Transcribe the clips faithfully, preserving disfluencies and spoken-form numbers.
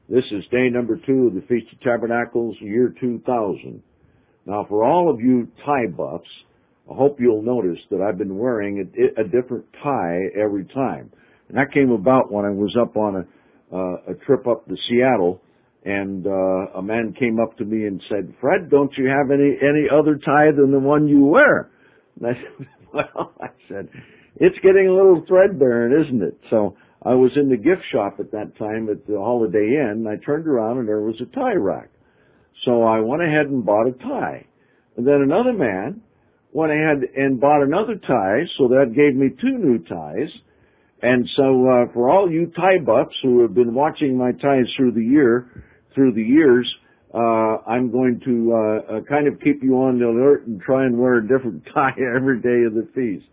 This is day number two of the Feast of Tabernacles, year two thousand. Now, for all of you tie buffs, I hope you'll notice that I've been wearing a, a different tie every time. And that came about when I was up on a, uh, a trip up to Seattle, and uh, a man came up to me and said, "Fred, don't you have any, any other tie than the one you wear?" And I said, well, I said, it's getting a little threadbare, isn't it? So I was in the gift shop at that time at the Holiday Inn, and I turned around and there was a tie rack. So I went ahead and bought a tie. And then another man went ahead and bought another tie, so that gave me two new ties. And so uh, for all you tie buffs who have been watching my ties through the year, through the years, uh, I'm going to uh, uh, kind of keep you on the alert and try and wear a different tie every day of the feast.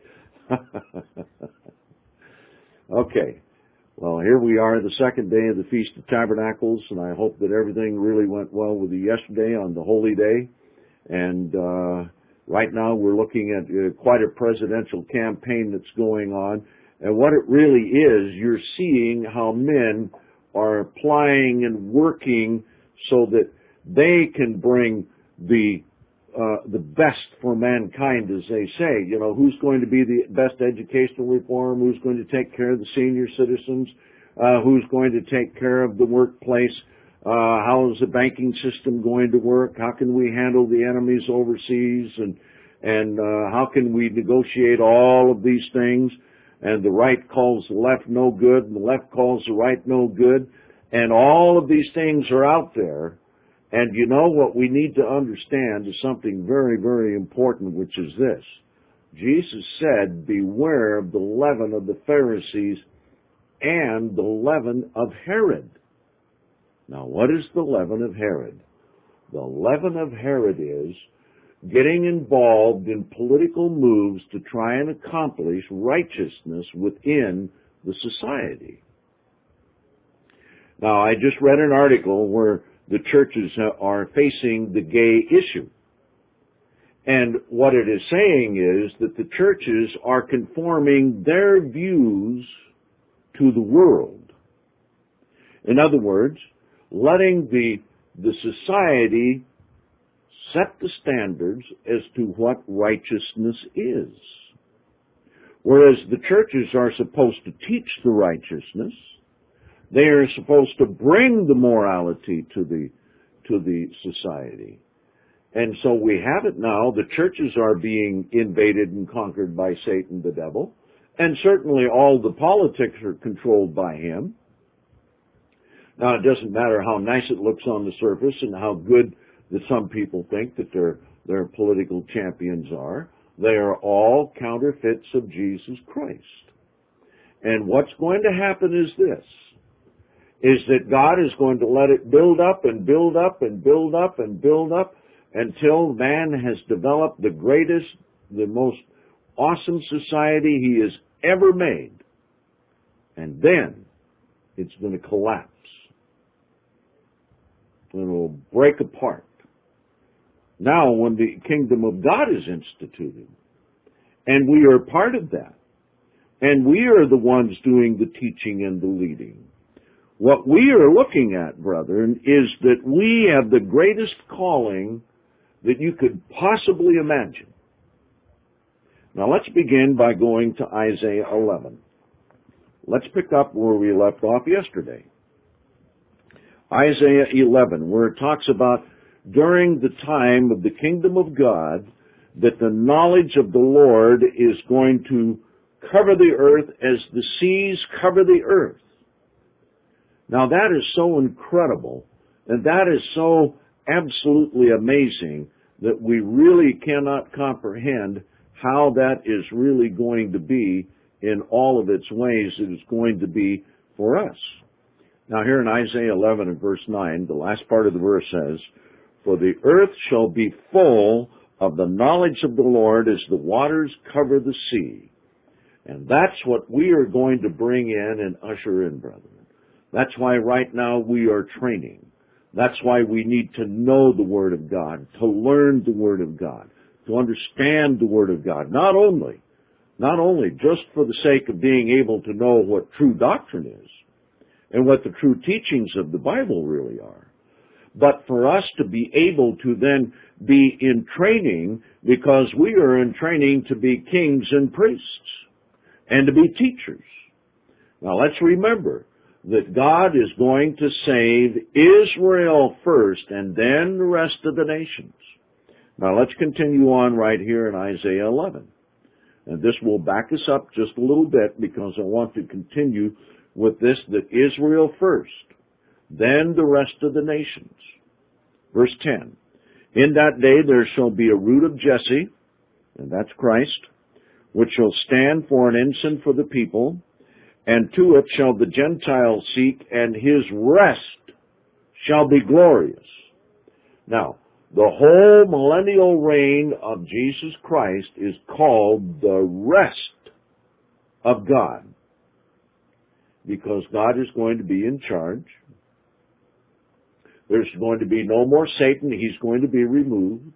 Okay. Well, here we are, the second day of the Feast of Tabernacles, and I hope that everything really went well with you yesterday on the Holy Day. And uh, right now we're looking at uh, quite a presidential campaign that's going on. And what it really is, you're seeing how men are applying and working so that they can bring the uh, the best for mankind, as they say. You know, who's going to be the best educational reform? Who's going to take care of the senior citizens? Uh, who's going to take care of the workplace? Uh, how is the banking system going to work? How can we handle the enemies overseas? And and uh, how can we negotiate all of these things? And the right calls the left no good, and the left calls the right no good. And all of these things are out there. And you know what we need to understand is something very, very important, which is this. Jesus said, beware of the leaven of the Pharisees and the leaven of Herod. Now, what is the leaven of Herod? The leaven of Herod is getting involved in political moves to try and accomplish righteousness within the society. Now, I just read an article where the churches are facing the gay issue. And what it is saying is that the churches are conforming their views to the world. In other words, letting the, the society set the standards as to what righteousness is. Whereas the churches are supposed to teach the righteousness, they are supposed to bring the morality to the to the society. And so we have it now. The churches are being invaded and conquered by Satan the devil. And certainly all the politics are controlled by him. Now, it doesn't matter how nice it looks on the surface and how good that some people think that their their political champions are. They are all counterfeits of Jesus Christ. And what's going to happen is this, is that God is going to let it build up and build up and build up and build up until man has developed the greatest, the most awesome society he has ever made. And then it's going to collapse. And it will break apart. Now, when the kingdom of God is instituted, and we are part of that, and we are the ones doing the teaching and the leading, what we are looking at, brethren, is that we have the greatest calling that you could possibly imagine. Now, let's begin by going to Isaiah eleven. Let's pick up where we left off yesterday. Isaiah eleven, where it talks about during the time of the kingdom of God, that the knowledge of the Lord is going to cover the earth as the seas cover the earth. Now that is so incredible, and that is so absolutely amazing that we really cannot comprehend how that is really going to be in all of its ways that it's going to be for us. Now here in Isaiah eleven and verse nine, the last part of the verse says, "For the earth shall be full of the knowledge of the Lord as the waters cover the sea." And that's what we are going to bring in and usher in, brethren. That's why right now we are training. That's why we need to know the Word of God, to learn the Word of God, to understand the Word of God. Not only, not only just for the sake of being able to know what true doctrine is, and what the true teachings of the Bible really are. But for us to be able to then be in training, because we are in training to be kings and priests and to be teachers. Now let's remember that God is going to save Israel first and then the rest of the nations. Now let's continue on right here in Isaiah eleven. And this will back us up just a little bit because I want to continue with this, that Israel first, then the rest of the nations. Verse ten, in that day there shall be a root of Jesse, and that's Christ, which shall stand for an ensign for the people, and to it shall the Gentiles seek, and his rest shall be glorious. Now, the whole millennial reign of Jesus Christ is called the rest of God, because God is going to be in charge. There's going to be no more Satan. He's going to be removed.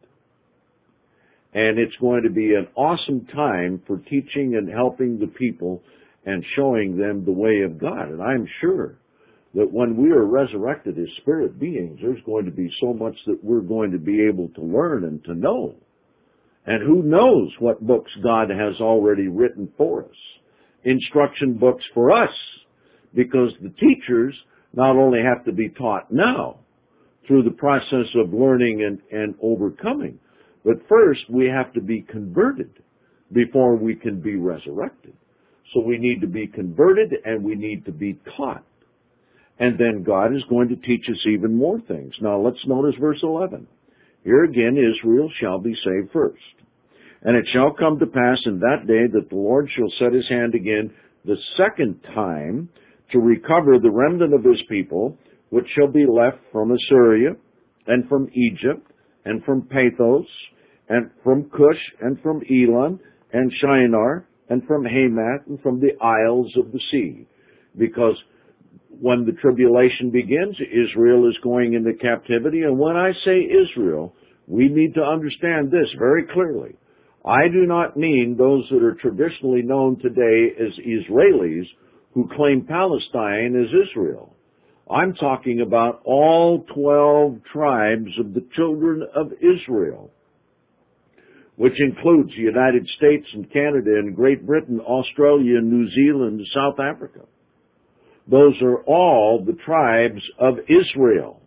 And it's going to be an awesome time for teaching and helping the people and showing them the way of God. And I'm sure that when we are resurrected as spirit beings, there's going to be so much that we're going to be able to learn and to know. And who knows what books God has already written for us. Instruction books for us. Because the teachers not only have to be taught now through the process of learning and, and overcoming, but first we have to be converted before we can be resurrected. So we need to be converted and we need to be taught. And then God is going to teach us even more things. Now let's notice verse eleven. Here again, Israel shall be saved first. And it shall come to pass in that day that the Lord shall set his hand again the second time to recover the remnant of his people, which shall be left from Assyria, and from Egypt, and from Pathos, and from Cush, and from Elam, and Shinar, and from Hamath, and from the isles of the sea. Because when the tribulation begins, Israel is going into captivity. And when I say Israel, we need to understand this very clearly. I do not mean those that are traditionally known today as Israelis who claim Palestine as Israel. I'm talking about all twelve tribes of the children of Israel, which includes the United States and Canada and Great Britain, Australia, New Zealand, and South Africa. Those are all the tribes of Israel.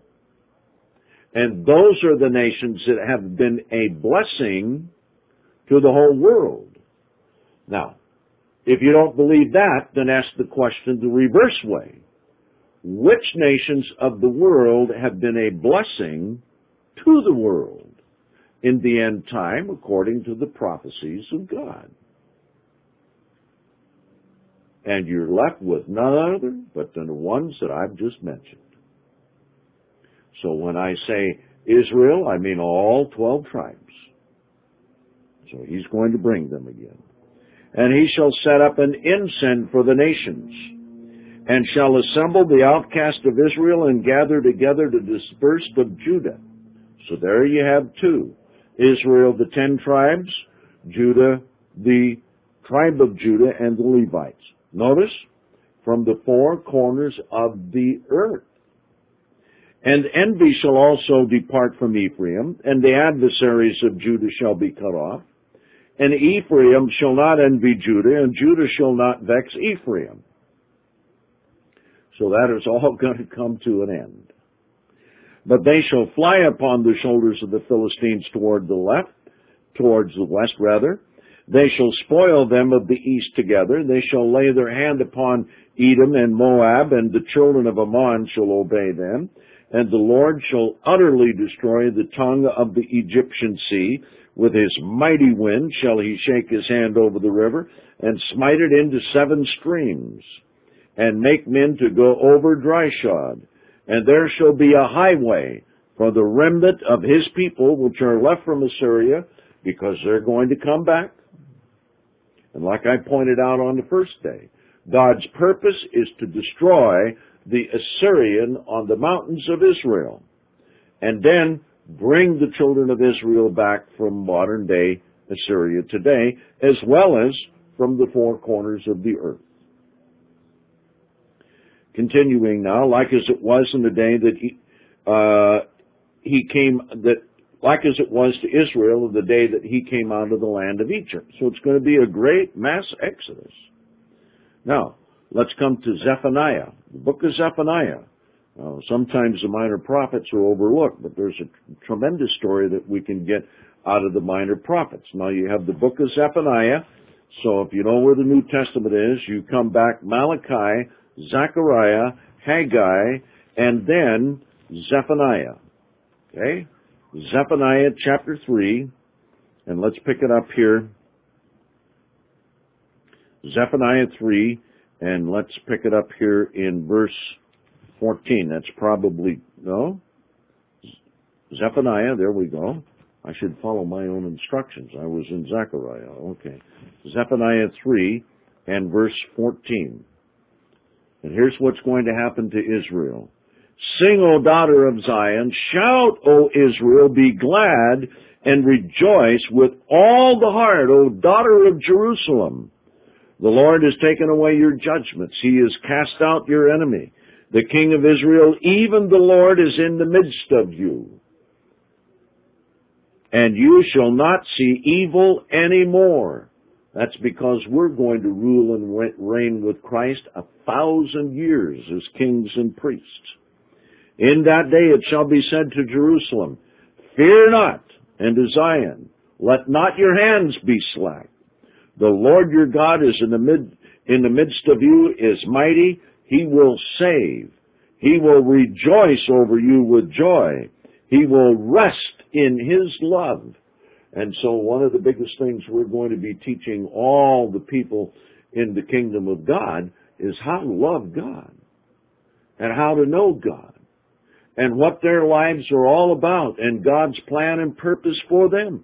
And those are the nations that have been a blessing to the whole world. Now, if you don't believe that, then ask the question the reverse way. Which nations of the world have been a blessing to the world in the end time according to the prophecies of God? And you're left with none other but the ones that I've just mentioned. So when I say Israel, I mean all twelve tribes. So he's going to bring them again. And he shall set up an ensign for the nations, and shall assemble the outcast of Israel and gather together the dispersed of Judah. So there you have two. Israel, the ten tribes, Judah, the tribe of Judah, and the Levites. Notice, from the four corners of the earth. And envy shall also depart from Ephraim, and the adversaries of Judah shall be cut off. And Ephraim shall not envy Judah, and Judah shall not vex Ephraim. So that is all going to come to an end. But they shall fly upon the shoulders of the Philistines toward the left, towards the west rather. They shall spoil them of the east together. They shall lay their hand upon Edom and Moab, and the children of Ammon shall obey them. And the Lord shall utterly destroy the tongue of the Egyptian sea. With his mighty wind shall he shake his hand over the river, and smite it into seven streams, and make men to go over dryshod. And there shall be a highway for the remnant of his people which are left from Assyria, because they're going to come back. And like I pointed out on the first day, God's purpose is to destroy the Assyrian on the mountains of Israel, and then bring the children of Israel back from modern day Assyria today, as well as from the four corners of the earth. continuing now, like as it was in the day that he, uh, he came, that like as it was to Israel in the day that he came out of the land of Egypt. So it's going to be a great mass exodus. Now, let's come to Zephaniah, the book of Zephaniah. Uh, sometimes the minor prophets are overlooked, but there's a tremendous story that we can get out of the minor prophets. Now you have the book of Zephaniah, so if you know where the New Testament is, you come back Malachi, Zechariah, Haggai, and then Zephaniah. Okay? Zephaniah chapter three, and let's pick it up here. Zephaniah three, and let's pick it up here in verse fourteen. That's probably, no? Zephaniah, there we go. I should follow my own instructions. I was in Zechariah. Okay. Zephaniah three and verse fourteen. And here's what's going to happen to Israel. Sing, O daughter of Zion. Shout, O Israel. Be glad and rejoice with all the heart, O daughter of Jerusalem. The Lord has taken away your judgments. He has cast out your enemy. The King of Israel, even the Lord, is in the midst of you. And you shall not see evil anymore. That's because we're going to rule and reign with Christ a thousand years as kings and priests. In that day it shall be said to Jerusalem, fear not, and to Zion, let not your hands be slack. The Lord your God is in the mid, in the midst of you, is mighty. He will save. He will rejoice over you with joy. He will rest in His love. And so one of the biggest things we're going to be teaching all the people in the kingdom of God is how to love God and how to know God and what their lives are all about and God's plan and purpose for them.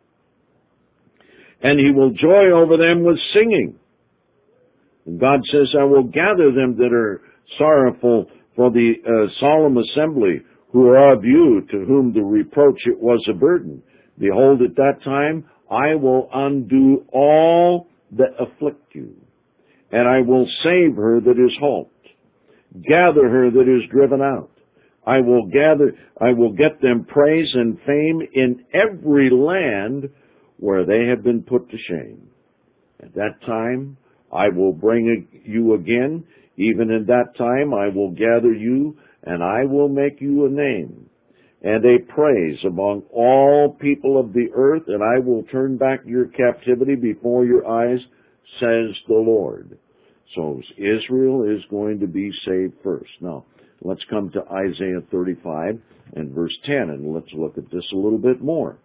And He will joy over them with singing. And God says, I will gather them that are sorrowful for the uh, solemn assembly, who are of you, to whom the reproach it was a burden. Behold, at that time I will undo all that afflict you, and I will save her that is halt, gather her that is driven out. I will gather, I will get them praise and fame in every land where they have been put to shame. At that time I will bring you again. Even in that time I will gather you, and I will make you a name and a praise among all people of the earth, and I will turn back your captivity before your eyes, says the Lord. So Israel is going to be saved first. Now, let's come to Isaiah thirty-five and verse ten, and let's look at this a little bit more.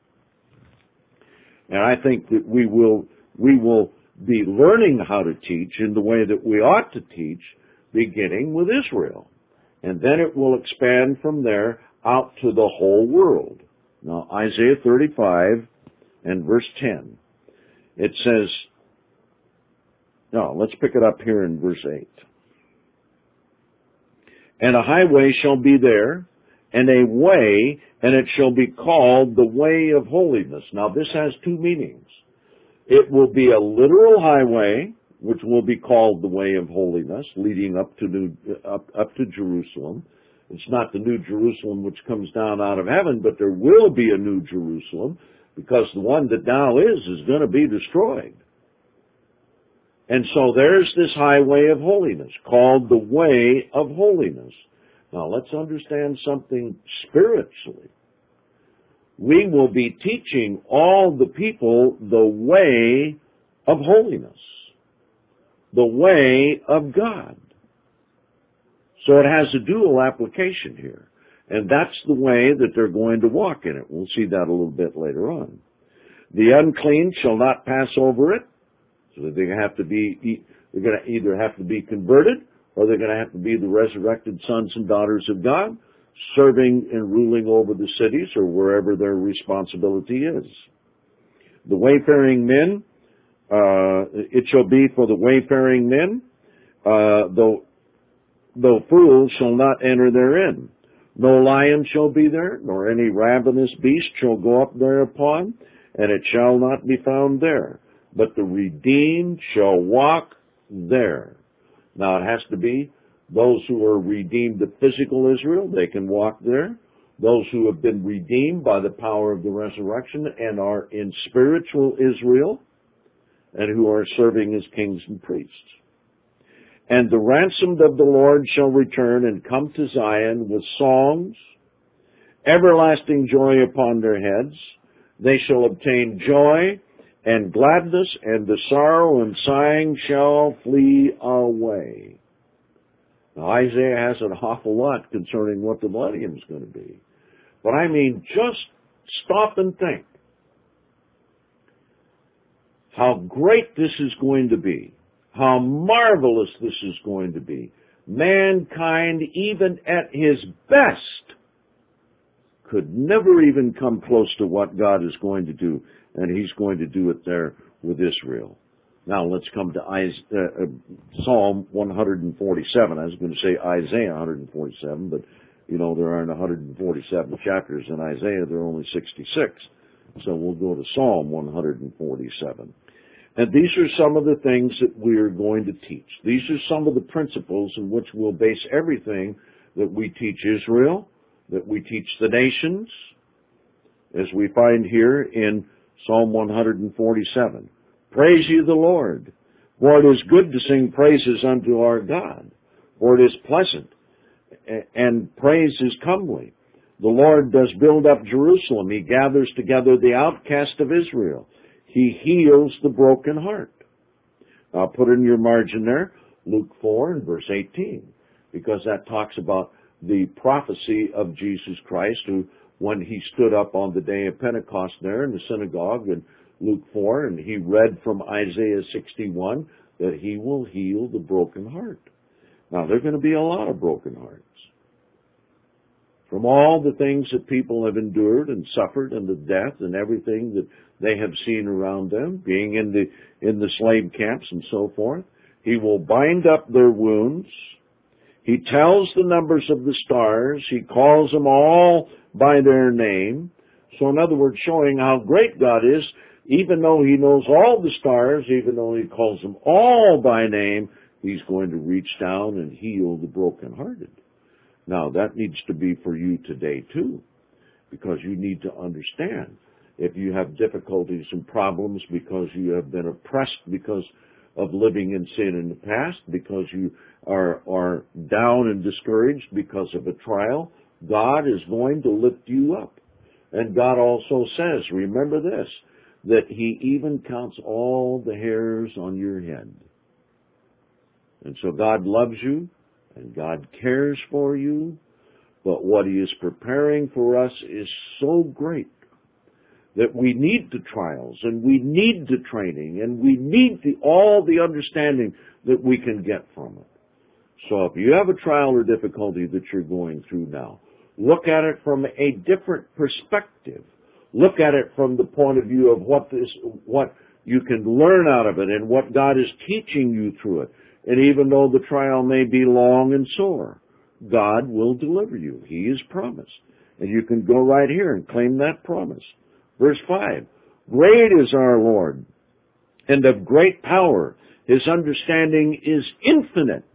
And I think that we will, we will be learning how to teach in the way that we ought to teach, beginning with Israel. And then it will expand from there out to the whole world. Now, Isaiah thirty-five and verse ten. It says, no, let's pick it up here in verse eight. And a highway shall be there, and a way, and it shall be called the way of holiness. Now, this has two meanings. It will be a literal highway, which will be called the way of holiness, leading up to New, up, up to Jerusalem. It's not the New Jerusalem which comes down out of heaven, but there will be a New Jerusalem, because the one that now is, is going to be destroyed. And so there's this highway of holiness, called the way of holiness. Now let's understand something spiritually. We will be teaching all the people the way of holiness, the way of God. So it has a dual application here. And that's the way that they're going to walk in it. We'll see that a little bit later on. The unclean shall not pass over it. So they're going to have to be, they're going to either have to be converted, or they're going to have to be the resurrected sons and daughters of God, serving and ruling over the cities or wherever their responsibility is. The wayfaring men, uh, it shall be for the wayfaring men, uh, though, though fools shall not enter therein. No lion shall be there, nor any ravenous beast shall go up thereupon, and it shall not be found there. But the redeemed shall walk there. Now it has to be Those who are redeemed of physical Israel, they can walk there. Those who have been redeemed by the power of the resurrection and are in spiritual Israel and who are serving as kings and priests. And the ransomed of the Lord shall return and come to Zion with songs, everlasting joy upon their heads. They shall obtain joy and gladness, and the sorrow and sighing shall flee away. Now, Isaiah has an awful lot concerning what the millennium is going to be. But I mean, just stop and think how great this is going to be, how marvelous this is going to be. Mankind, even at his best, could never even come close to what God is going to do, and he's going to do it there with Israel. Now let's come to Isaiah, uh, Psalm one forty-seven. I was going to say Isaiah one forty-seven, but you know there aren't one hundred forty-seven chapters in Isaiah. There are only sixty-six. So we'll go to Psalm one forty-seven. And these are some of the things that we are going to teach. These are some of the principles in which we'll base everything that we teach Israel, that we teach the nations, as we find here in Psalm one forty-seven. Praise ye the Lord, for it is good to sing praises unto our God, for it is pleasant, and praise is comely. The Lord does build up Jerusalem. He gathers together the outcast of Israel. He heals the broken heart. I'll put in your margin there, Luke four and verse eighteen, because that talks about the prophecy of Jesus Christ, who, when he stood up on the day of Pentecost there in the synagogue in Luke four, and he read from Isaiah sixty-one that he will heal the broken heart. Now, there are going to be a lot of broken hearts. From all the things that people have endured and suffered and the death and everything that they have seen around them, being in the in the slave camps and so forth, he will bind up their wounds. He tells the numbers of the stars. He calls them all by their name. So in other words, showing how great God is, even though he knows all the stars, even though he calls them all by name, he's going to reach down and heal the brokenhearted. Now, that needs to be for you today, too, because you need to understand. If you have difficulties and problems because you have been oppressed because of living in sin in the past, because you are, are down and discouraged because of a trial, God is going to lift you up. And God also says, remember this, that he even counts all the hairs on your head. And so God loves you, and God cares for you, but what he is preparing for us is so great that we need the trials, and we need the training, and we need the, all the understanding that we can get from it. So if you have a trial or difficulty that you're going through now, look at it from a different perspective. Look at it from the point of view of what this, what you can learn out of it and what God is teaching you through it. And even though the trial may be long and sore, God will deliver you. He has promised. And you can go right here and claim that promise. Verse five, great is our Lord, and of great power. His understanding is infinite.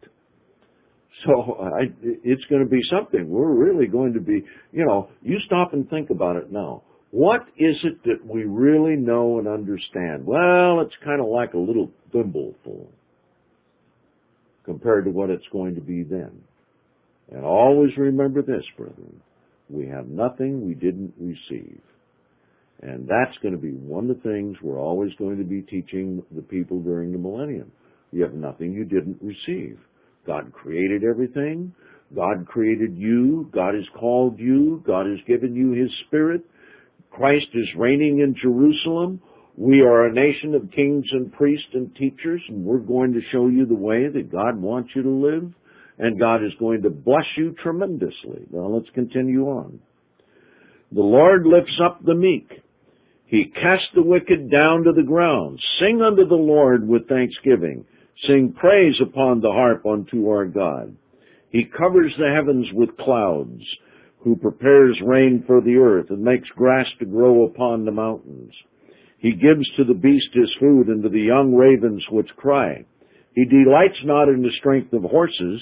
So I, it's going to be something. We're really going to be, you know, you stop and think about it now. What is it that we really know and understand? Well, it's kind of like a little thimbleful compared to what it's going to be then. And always remember this, brethren. We have nothing we didn't receive. And that's going to be one of the things we're always going to be teaching the people during the millennium. You have nothing you didn't receive. God created everything. God created you. God has called you. God has given you his Spirit. Christ is reigning in Jerusalem. We are a nation of kings and priests and teachers, and we're going to show you the way that God wants you to live, and God is going to bless you tremendously. Now let's continue on. The Lord lifts up the meek. He casts the wicked down to the ground. Sing unto the Lord with thanksgiving. Sing praise upon the harp unto our God. He covers the heavens with clouds, who prepares rain for the earth and makes grass to grow upon the mountains. He gives to the beast his food and to the young ravens which cry. He delights not in the strength of horses.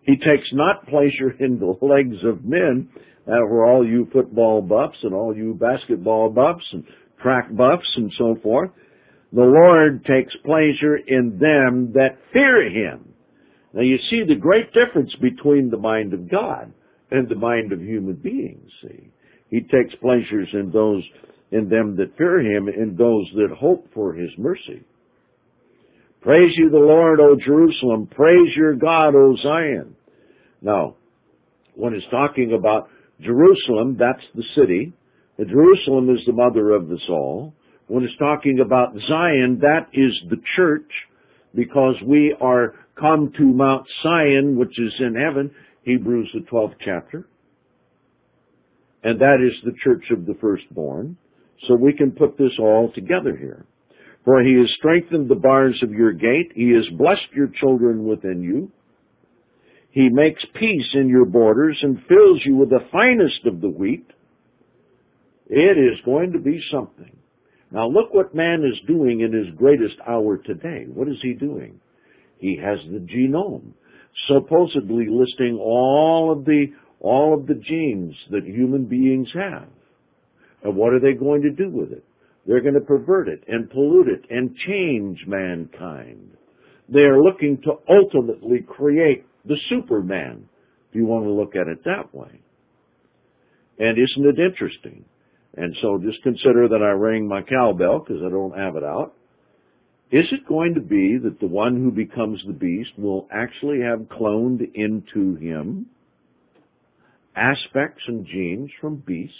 He takes not pleasure in the legs of men, uh, for all you football buffs and all you basketball buffs and track buffs and so forth. The Lord takes pleasure in them that fear Him. Now you see the great difference between the mind of God and the mind of human beings, see. He takes pleasures in those, in them that fear Him, in those that hope for His mercy. Praise you the Lord, O Jerusalem. Praise your God, O Zion. Now, when it's talking about Jerusalem, that's the city. And Jerusalem is the mother of us all. When it's talking about Zion, that is the church, because we are come to Mount Zion, which is in heaven, Hebrews the twelfth chapter. And that is the church of the firstborn. So we can put this all together here. For He has strengthened the bars of your gate. He has blessed your children within you. He makes peace in your borders and fills you with the finest of the wheat. It is going to be something. Now look what man is doing in his greatest hour today. What is he doing? He has the genome, supposedly listing all of the all of the genes that human beings have. And what are they going to do with it? They're going to pervert it and pollute it and change mankind. They are looking to ultimately create the Superman, if you want to look at it that way. And isn't it interesting? And so just consider that I rang my cowbell because I don't have it out. Is it going to be that the one who becomes the beast will actually have cloned into him aspects and genes from beasts?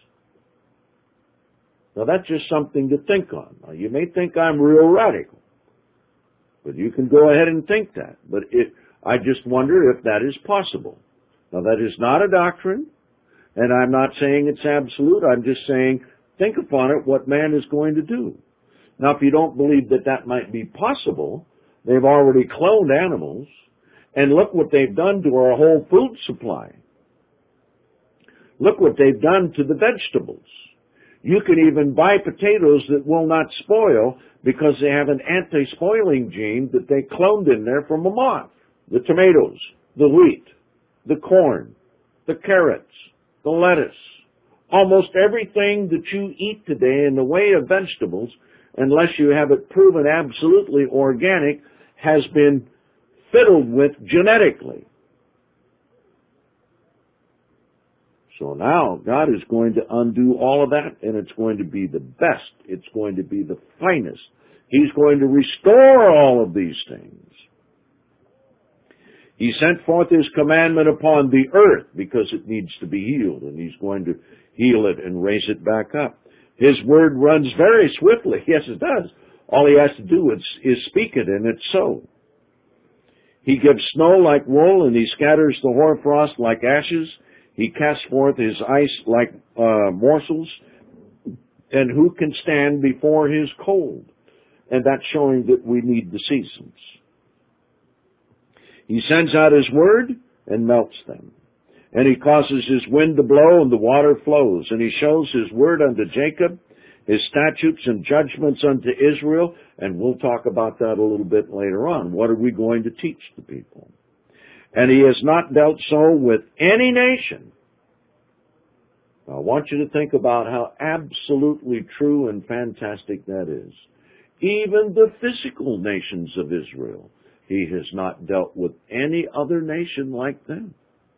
Now that's just something to think on. Now you may think I'm real radical, but you can go ahead and think that. But it, I just wonder if that is possible. Now that is not a doctrine, and I'm not saying it's absolute. I'm just saying think upon it, what man is going to do. Now if you don't believe that that might be possible, they've already cloned animals, and look what they've done to our whole food supply. Look what they've done to the vegetables. You can even buy potatoes that will not spoil because they have an anti-spoiling gene that they cloned in there from a moth. The tomatoes, the wheat, the corn, the carrots, the lettuce, almost everything that you eat today in the way of vegetables, unless you have it proven absolutely organic, has been fiddled with genetically. So now God is going to undo all of that, and it's going to be the best. It's going to be the finest. He's going to restore all of these things. He sent forth His commandment upon the earth because it needs to be healed, and He's going to heal it and raise it back up. His word runs very swiftly. Yes, it does. All He has to do is, is speak it, and it's so. He gives snow like wool, and He scatters the hoarfrost like ashes. He casts forth His ice like uh, morsels, and who can stand before His cold? And that's showing that we need the seasons. He sends out His word and melts them. And He causes His wind to blow and the water flows. And He shows His word unto Jacob, His statutes and judgments unto Israel. And we'll talk about that a little bit later on. What are we going to teach the people? And He has not dealt so with any nation. Now, I want you to think about how absolutely true and fantastic that is. Even the physical nations of Israel, He has not dealt with any other nation like them.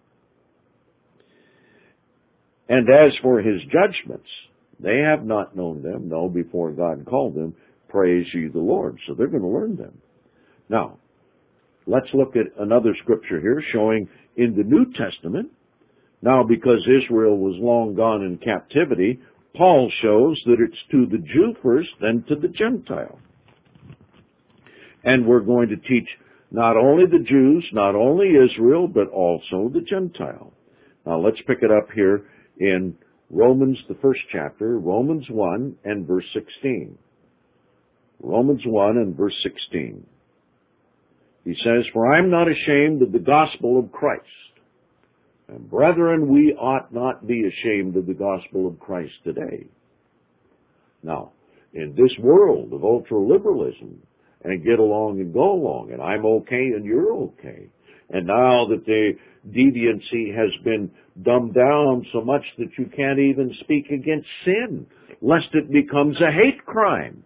And as for His judgments, they have not known them, no, before God called them, praise ye the Lord. So they're going to learn them. Now, let's look at another scripture here showing in the New Testament. Now, because Israel was long gone in captivity, Paul shows that it's to the Jew first, then to the Gentile. And we're going to teach not only the Jews, not only Israel, but also the Gentile. Now, let's pick it up here in Romans, the first chapter, Romans one and verse sixteen. Romans one and verse sixteen. He says, "For I am not ashamed of the gospel of Christ. And brethren, we ought not be ashamed of the gospel of Christ today." Now, in this world of ultra-liberalism, and get along and go along, and I'm okay and you're okay, And now that the deviancy has been dumbed down so much that you can't even speak against sin, lest it becomes a hate crime.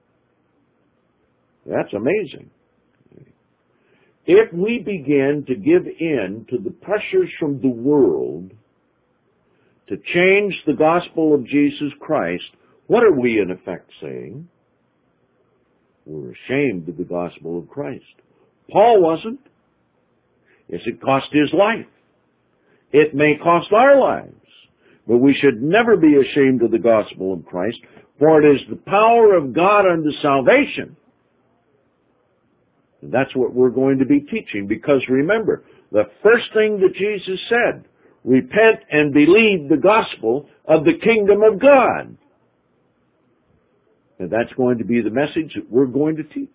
That's amazing. If we begin to give in to the pressures from the world to change the gospel of Jesus Christ, what are we in effect saying? We're ashamed of the gospel of Christ. Paul wasn't. Yes, it cost his life. It may cost our lives. But we should never be ashamed of the gospel of Christ, for it is the power of God unto salvation. And that's what we're going to be teaching, because remember, the first thing that Jesus said, repent and believe the gospel of the kingdom of God. And that's going to be the message that we're going to teach.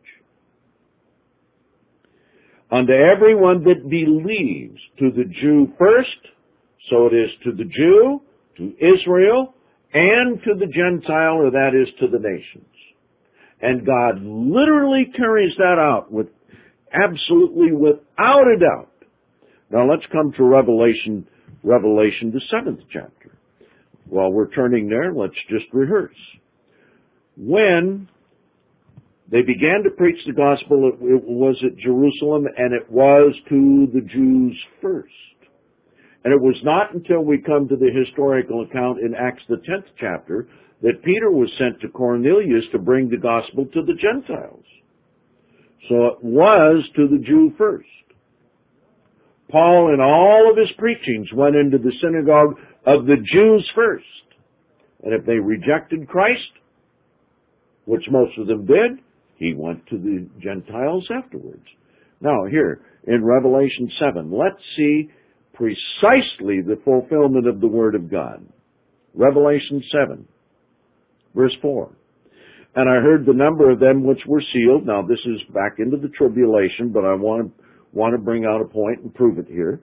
Unto everyone that believes, to the Jew first, so it is to the Jew, to Israel, and to the Gentile, or that is to the nations. And God literally carries that out with absolutely without a doubt. Now let's come to Revelation, Revelation, the seventh chapter. While we're turning there, let's just rehearse. When they began to preach the gospel, it, it was at Jerusalem, and it was to the Jews first. And it was not until we come to the historical account in Acts the tenth chapter that Peter was sent to Cornelius to bring the gospel to the Gentiles. So it was to the Jew first. Paul, in all of his preachings, went into the synagogue of the Jews first. And if they rejected Christ, which most of them did, he went to the Gentiles afterwards. Now here, in Revelation seven, let's see precisely the fulfillment of the Word of God. Revelation seven, verse four. And I heard the number of them which were sealed. Now this is back into the tribulation, but I want to, want to bring out a point and prove it here.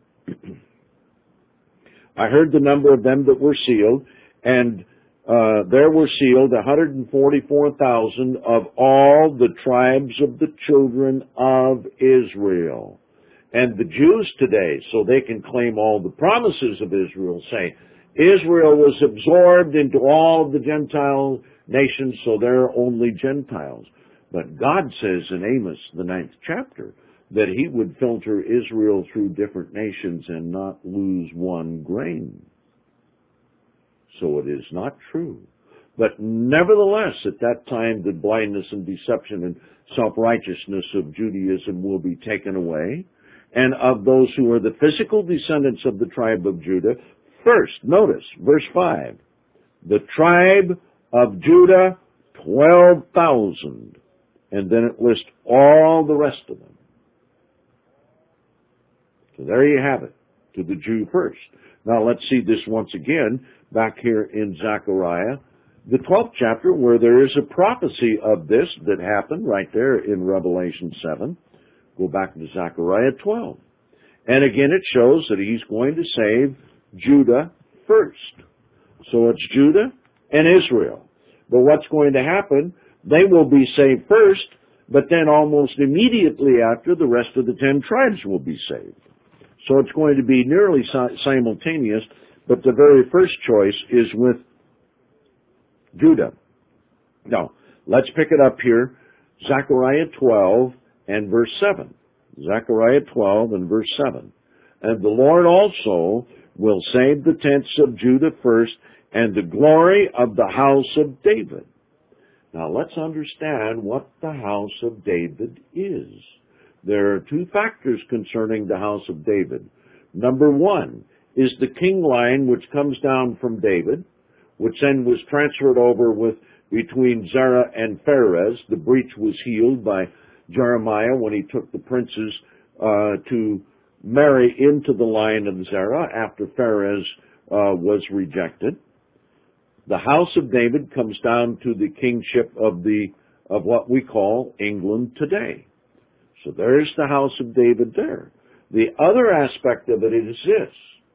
I heard the number of them that were sealed, and uh, there were sealed one hundred forty-four thousand of all the tribes of the children of Israel. And the Jews today, so they can claim all the promises of Israel, say, Israel was absorbed into all of the Gentile nations, so they're only Gentiles. But God says in Amos, the ninth chapter, that he would filter Israel through different nations and not lose one grain. So it is not true. But nevertheless, at that time, the blindness and deception and self-righteousness of Judaism will be taken away. And of those who are the physical descendants of the tribe of Judah, first, notice, verse five, the tribe of Judah, twelve thousand. And then it lists all the rest of them. So there you have it, to the Jew first. Now let's see this once again, back here in Zechariah, the twelfth chapter, where there is a prophecy of this that happened right there in Revelation seven. Go back to Zechariah twelve. And again, it shows that he's going to save Judah first. So it's Judah and Israel. But what's going to happen, they will be saved first, but then almost immediately after, the rest of the ten tribes will be saved. So it's going to be nearly simultaneous, but the very first choice is with Judah. Now, let's pick it up here, Zechariah twelve and verse seven. Zechariah twelve and verse seven. And the Lord also will save the tents of Judah first, and the glory of the house of David. Now let's understand what the house of David is. There are two factors concerning the house of David. Number one is the king line which comes down from David, which then was transferred over with between Zerah and Pharez. The breach was healed by Jeremiah when he took the princes uh, to marry into the line of Zerah after Pharez uh, was rejected. The house of David comes down to the kingship of the of what we call England today. So there's the house of David there. The other aspect of it is this.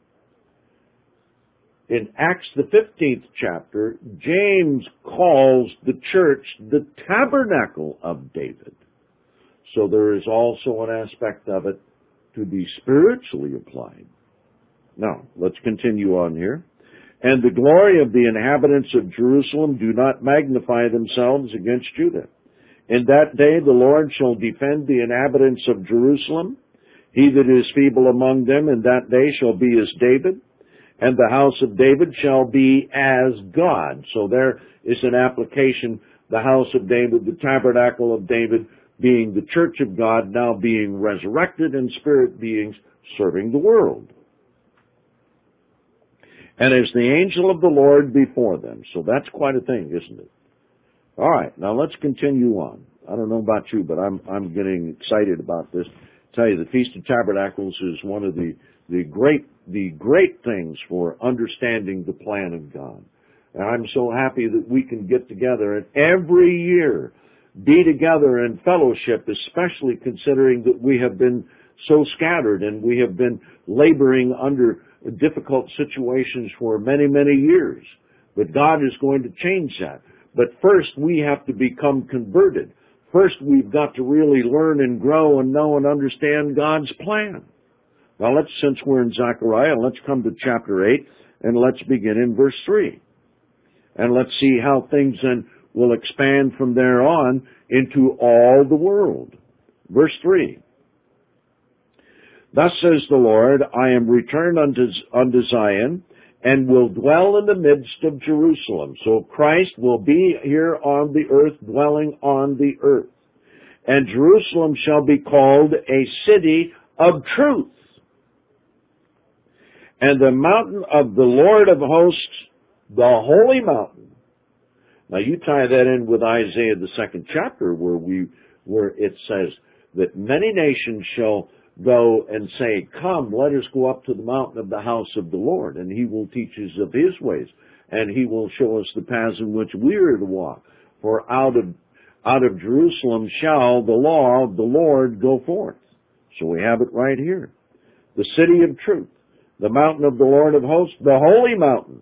In Acts the fifteenth chapter, James calls the church the tabernacle of David. So there is also an aspect of it to be spiritually applied. Now, let's continue on here. And the glory of the inhabitants of Jerusalem do not magnify themselves against Judah. In that day the Lord shall defend the inhabitants of Jerusalem. He that is feeble among them in that day shall be as David, and the house of David shall be as God. So there is an application, the house of David, the tabernacle of David, being the church of God, now being resurrected, and spirit beings serving the world. And as the angel of the Lord before them. So that's quite a thing, isn't it? All right, now let's continue on. I don't know about you, but I'm I'm getting excited about this. I tell you, the Feast of Tabernacles is one of the the great the great things for understanding the plan of God. And I'm so happy that we can get together and every year be together in fellowship, especially considering that we have been so scattered and we have been laboring under difficult situations for many, many years. But God is going to change that. But first, we have to become converted. First, we've got to really learn and grow and know and understand God's plan. Now, let's, since we're in Zechariah, let's come to chapter eight, and let's begin in verse three. And let's see how things then will expand from there on into all the world. Verse three. Thus says the Lord, I am returned unto, unto Zion, and will dwell in the midst of Jerusalem. So Christ will be here on the earth, dwelling on the earth. And Jerusalem shall be called a city of truth, and the mountain of the Lord of hosts, the holy mountain. Now you tie that in with Isaiah, the second chapter, where we, where it says that many nations shall go and say, come, let us go up to the mountain of the house of the Lord, and he will teach us of his ways, and he will show us the paths in which we are to walk. For out of, out of Jerusalem shall the law of the Lord go forth. So we have it right here. The city of truth, the mountain of the Lord of hosts, the holy mountain.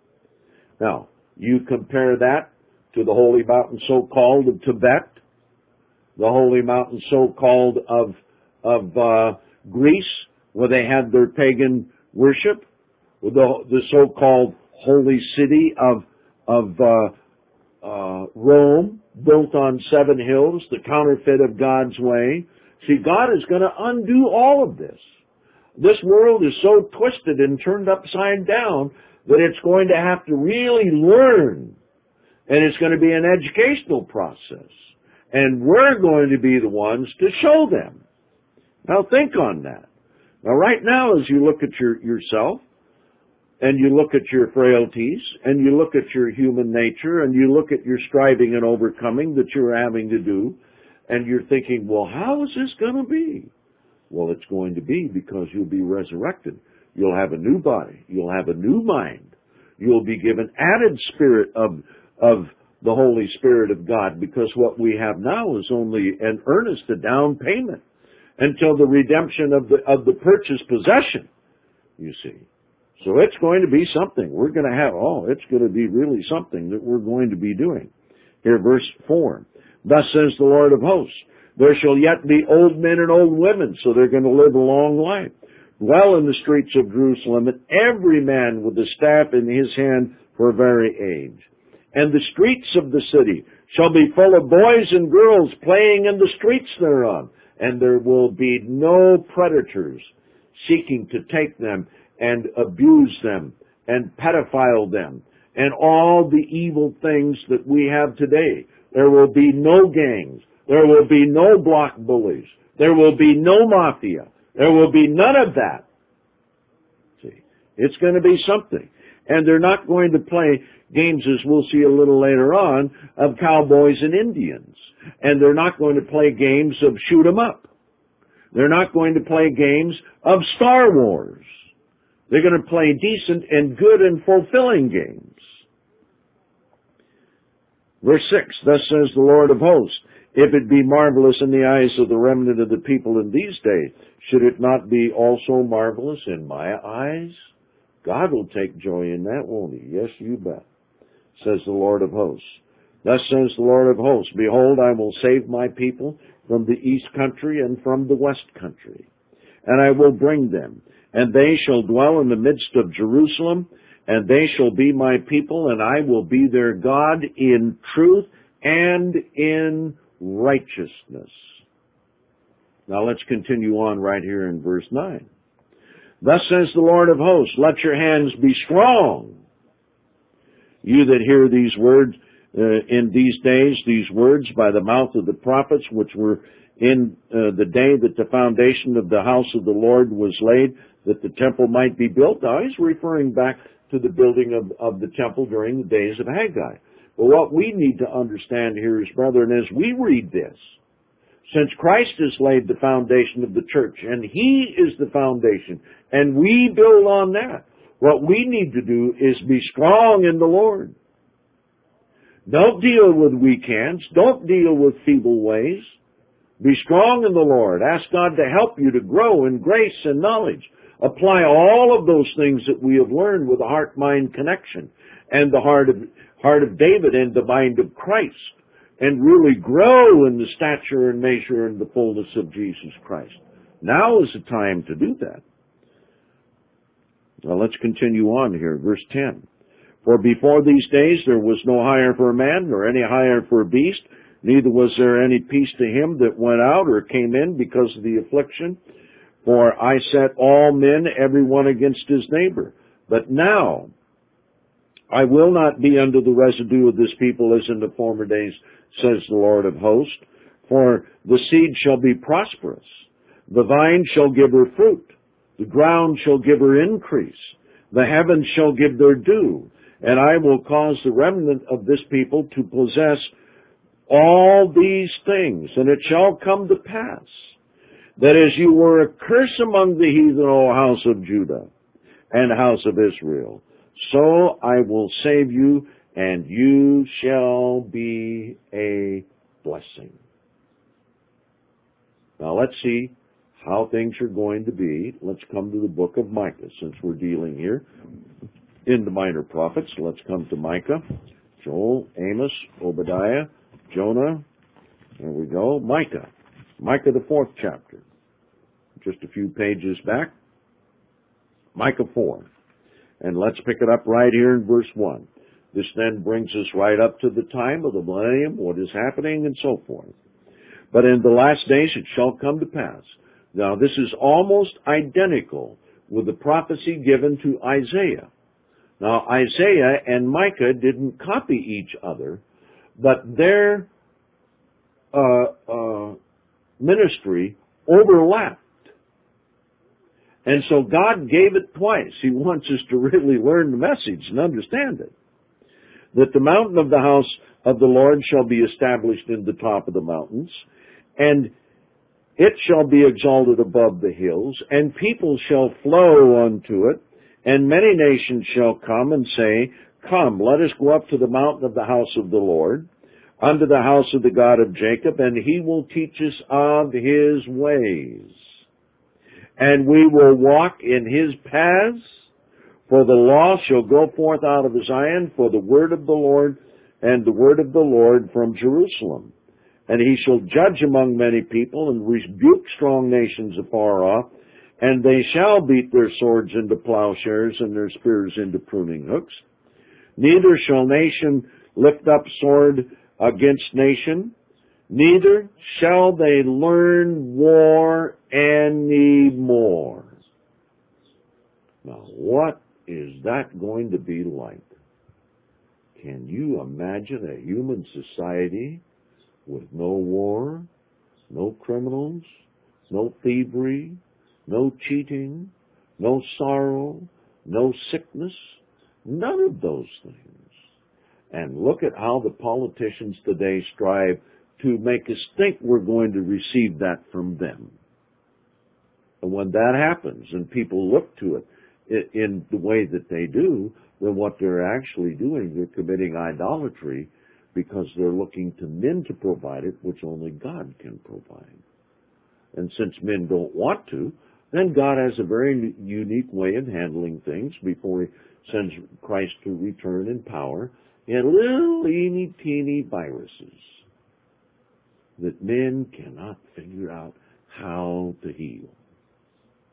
Now, you compare that to the holy mountain so-called of Tibet, the holy mountain so-called of of uh, Greece, where they had their pagan worship, with the, the so-called holy city of of uh, uh, Rome, built on seven hills, the counterfeit of God's way. See, God is going to undo all of this. This world is so twisted and turned upside down that it's going to have to really learn, and it's going to be an educational process. And we're going to be the ones to show them. Now think on that. Now right now, as you look at your, yourself, and you look at your frailties, and you look at your human nature, and you look at your striving and overcoming that you're having to do, and you're thinking, well, how is this going to be? Well, it's going to be because you'll be resurrected. You'll have a new body. You'll have a new mind. You'll be given added spirit of, of the Holy Spirit of God, because what we have now is only an earnest, a down payment, until the redemption of the of the purchased possession, you see. So it's going to be something. We're going to have, oh, it's going to be really something that we're going to be doing. Here, verse four. Thus says the Lord of hosts, there shall yet be old men and old women, so they're going to live a long life. Dwell in the streets of Jerusalem, and every man with a staff in his hand for very age. And the streets of the city shall be full of boys and girls playing in the streets thereof. And there will be no predators seeking to take them and abuse them and pedophile them and all the evil things that we have today. There will be no gangs. There will be no block bullies. There will be no mafia. There will be none of that. See, it's going to be something. And they're not going to play games, as we'll see a little later on, of cowboys and Indians. And they're not going to play games of shoot 'em up. They're not going to play games of Star Wars. They're going to play decent and good and fulfilling games. Verse six, thus says the Lord of hosts, if it be marvelous in the eyes of the remnant of the people in these days, should it not be also marvelous in my eyes? God will take joy in that, won't he? Yes, you bet, says the Lord of hosts. Thus says the Lord of hosts, behold, I will save my people from the east country and from the west country. and I will bring them. And they shall dwell in the midst of Jerusalem, and they shall be my people, and I will be their God in truth and in righteousness. Now let's continue on right here in verse nine. Thus says the Lord of hosts, let your hands be strong. You that hear these words uh, in these days, these words by the mouth of the prophets, which were in uh, the day that the foundation of the house of the Lord was laid, that the temple might be built. Now he's referring back to the building of, of the temple during the days of Haggai. But what we need to understand here is, brethren, as we read this, since Christ has laid the foundation of the church, and He is the foundation, and we build on that, what we need to do is be strong in the Lord. Don't deal with weak hands. Don't deal with feeble ways. Be strong in the Lord. Ask God to help you to grow in grace and knowledge. Apply all of those things that we have learned with the heart-mind connection and the heart of, heart of David and the mind of Christ, and really grow in the stature and measure and the fullness of Jesus Christ. Now is the time to do that. Well, let's continue on here. Verse ten. For before these days there was no hire for a man, nor any hire for a beast, neither was there any peace to him that went out or came in because of the affliction. For I set all men, every one against his neighbor. But now I will not be under the residue of this people as in the former days, says the Lord of hosts. For the seed shall be prosperous. The vine shall give her fruit. The ground shall give her increase. The heavens shall give their dew. And I will cause the remnant of this people to possess all these things. And it shall come to pass that as you were a curse among the heathen, O house of Judah and house of Israel, so I will save you, and you shall be a blessing. Now let's see how things are going to be. Let's come to the book of Micah, since we're dealing here in the minor prophets. Let's come to Micah, Joel, Amos, Obadiah, Jonah. There we go. Micah. Micah, the fourth chapter. Just a few pages back. Micah four. And let's pick it up right here in verse one. This then brings us right up to the time of the millennium, what is happening, and so forth. But in the last days it shall come to pass. Now this is almost identical with the prophecy given to Isaiah. Now Isaiah and Micah didn't copy each other, but their uh, uh, ministry overlapped. And so God gave it twice. He wants us to really learn the message and understand it. That the mountain of the house of the Lord shall be established in the top of the mountains, and it shall be exalted above the hills, and people shall flow unto it, and many nations shall come and say, Come, let us go up to the mountain of the house of the Lord, unto the house of the God of Jacob, and He will teach us of His ways. And we will walk in His paths, for the law shall go forth out of Zion, for the word of the Lord, and the word of the Lord from Jerusalem. And He shall judge among many people, and rebuke strong nations afar off, and they shall beat their swords into plowshares, and their spears into pruning hooks. Neither shall nation lift up sword against nation, neither shall they learn war any more. Now, what is that going to be like? Can you imagine a human society with no war, no criminals, no thievery, no cheating, no sorrow, no sickness, none of those things? And look at how the politicians today strive to make us think we're going to receive that from them. And when that happens and people look to it in the way that they do, then what they're actually doing, they're committing idolatry, because they're looking to men to provide it, which only God can provide. And since men don't want to, then God has a very unique way of handling things before He sends Christ to return in power. He had little teeny, teeny viruses that men cannot figure out how to heal.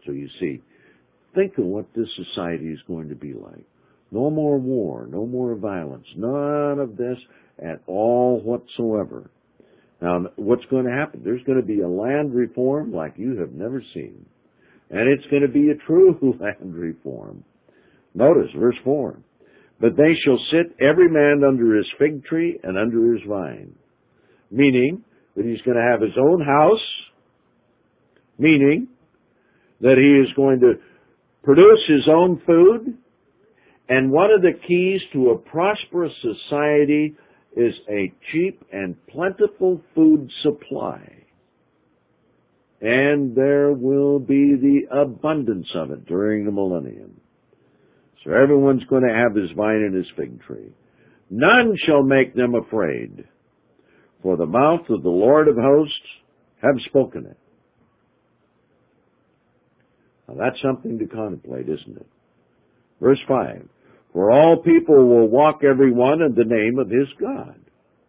So you see, think of what this society is going to be like. No more war, no more violence, none of this at all whatsoever. Now, what's going to happen? There's going to be a land reform like you have never seen. And it's going to be a true land reform. Notice verse four. But they shall sit every man under his fig tree and under his vine. Meaning that he's going to have his own house. Meaning that he is going to produce his own food. And one of the keys to a prosperous society is a cheap and plentiful food supply. And there will be the abundance of it during the millennium. So everyone's going to have his vine and his fig tree. None shall make them afraid, for the mouth of the Lord of hosts have spoken it. Now that's something to contemplate, isn't it? Verse five. For all people will walk every one in the name of his God.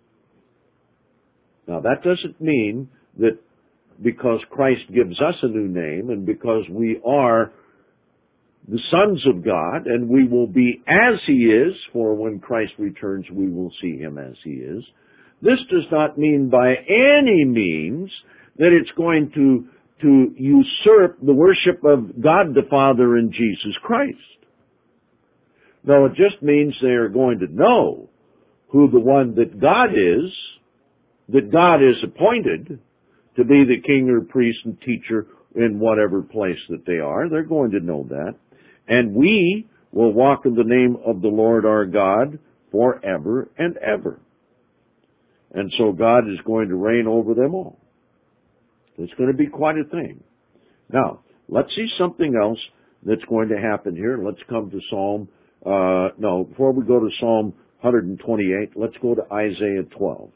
Now that doesn't mean that because Christ gives us a new name and because we are the sons of God and we will be as he is, for when Christ returns we will see him as he is. This does not mean by any means that it's going to, to usurp the worship of God the Father and Jesus Christ. No, it just means they are going to know who the one that God is, that God is appointed to be the king or priest and teacher in whatever place that they are. They're going to know that. And we will walk in the name of the Lord our God forever and ever. And so God is going to reign over them all. It's going to be quite a thing. Now, let's see something else that's going to happen here. Let's come to Psalm, uh, no, before we go to Psalm one twenty-eight, let's go to Isaiah twelve.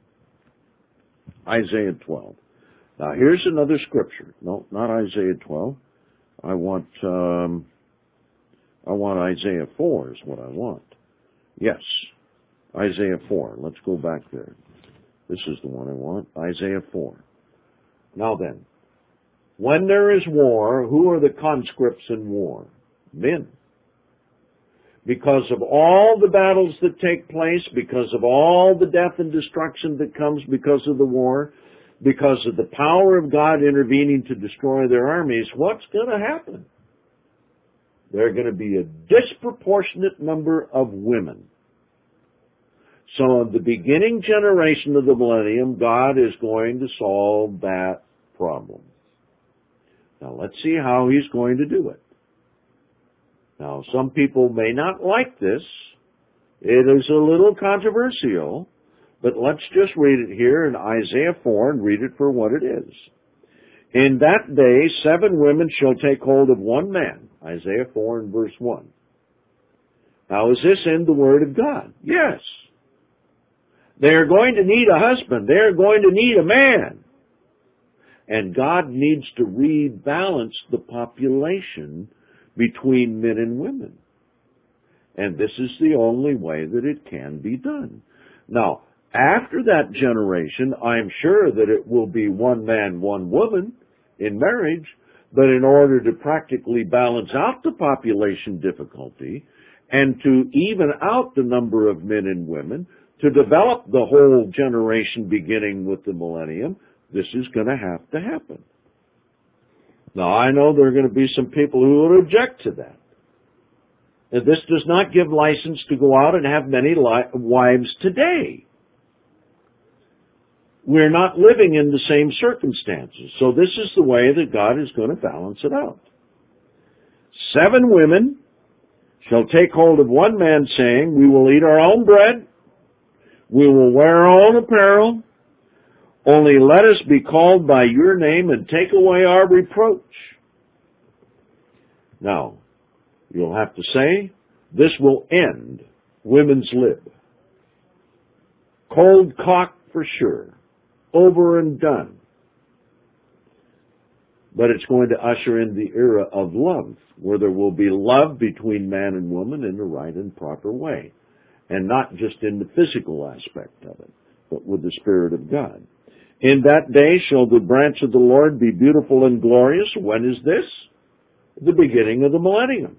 Isaiah twelve. Now, here's another scripture. No, not Isaiah twelve. I want, um, I want Isaiah four is what I want. Yes, Isaiah four. Let's go back there. This is the one I want. Isaiah four. Now then, when there is war, who are the conscripts in war? Men. Because of all the battles that take place, because of all the death and destruction that comes because of the war, because of the power of God intervening to destroy their armies, what's going to happen? There are going to be a disproportionate number of women. So in the beginning generation of the millennium, God is going to solve that problem. Now let's see how he's going to do it. Now some people may not like this. It is a little controversial, but let's just read it here in Isaiah four and read it for what it is. In that day, seven women shall take hold of one man. Isaiah four and verse one. Now is this in the Word of God? Yes. They are going to need a husband. They are going to need a man. And God needs to rebalance the population between men and women. And this is the only way that it can be done. Now, after that generation, I'm sure that it will be one man, one woman in marriage, but in order to practically balance out the population difficulty and to even out the number of men and women, to develop the whole generation beginning with the millennium, this is going to have to happen. Now, I know there are going to be some people who will object to that. And this does not give license to go out and have many li- wives today. We're not living in the same circumstances. So this is the way that God is going to balance it out. Seven women shall take hold of one man, saying, we will eat our own bread, we will wear our own apparel, only let us be called by your name and take away our reproach. Now, you'll have to say, this will end women's lib. Cold cock for sure. Over and done. But it's going to usher in the era of love, where there will be love between man and woman in the right and proper way. And not just in the physical aspect of it, but with the Spirit of God. In that day shall the branch of the Lord be beautiful and glorious. When is this? the beginning of the millennium.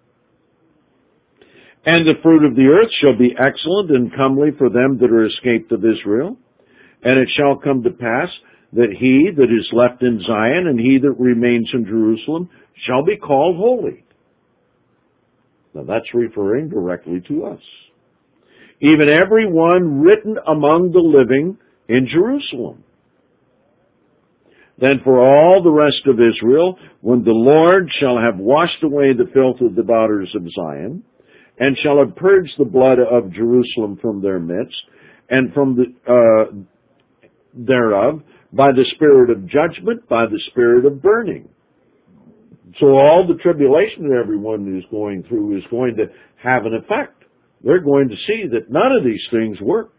And the fruit of the earth shall be excellent and comely for them that are escaped of Israel. And it shall come to pass that he that is left in Zion and he that remains in Jerusalem shall be called holy. Now that's referring directly to us. Even every one written among the living in Jerusalem. Then for all the rest of Israel, when the Lord shall have washed away the filth of the daughters of Zion, and shall have purged the blood of Jerusalem from their midst, and from the uh, thereof, by the spirit of judgment, by the spirit of burning. So all the tribulation that everyone is going through is going to have an effect. They're going to see that none of these things work.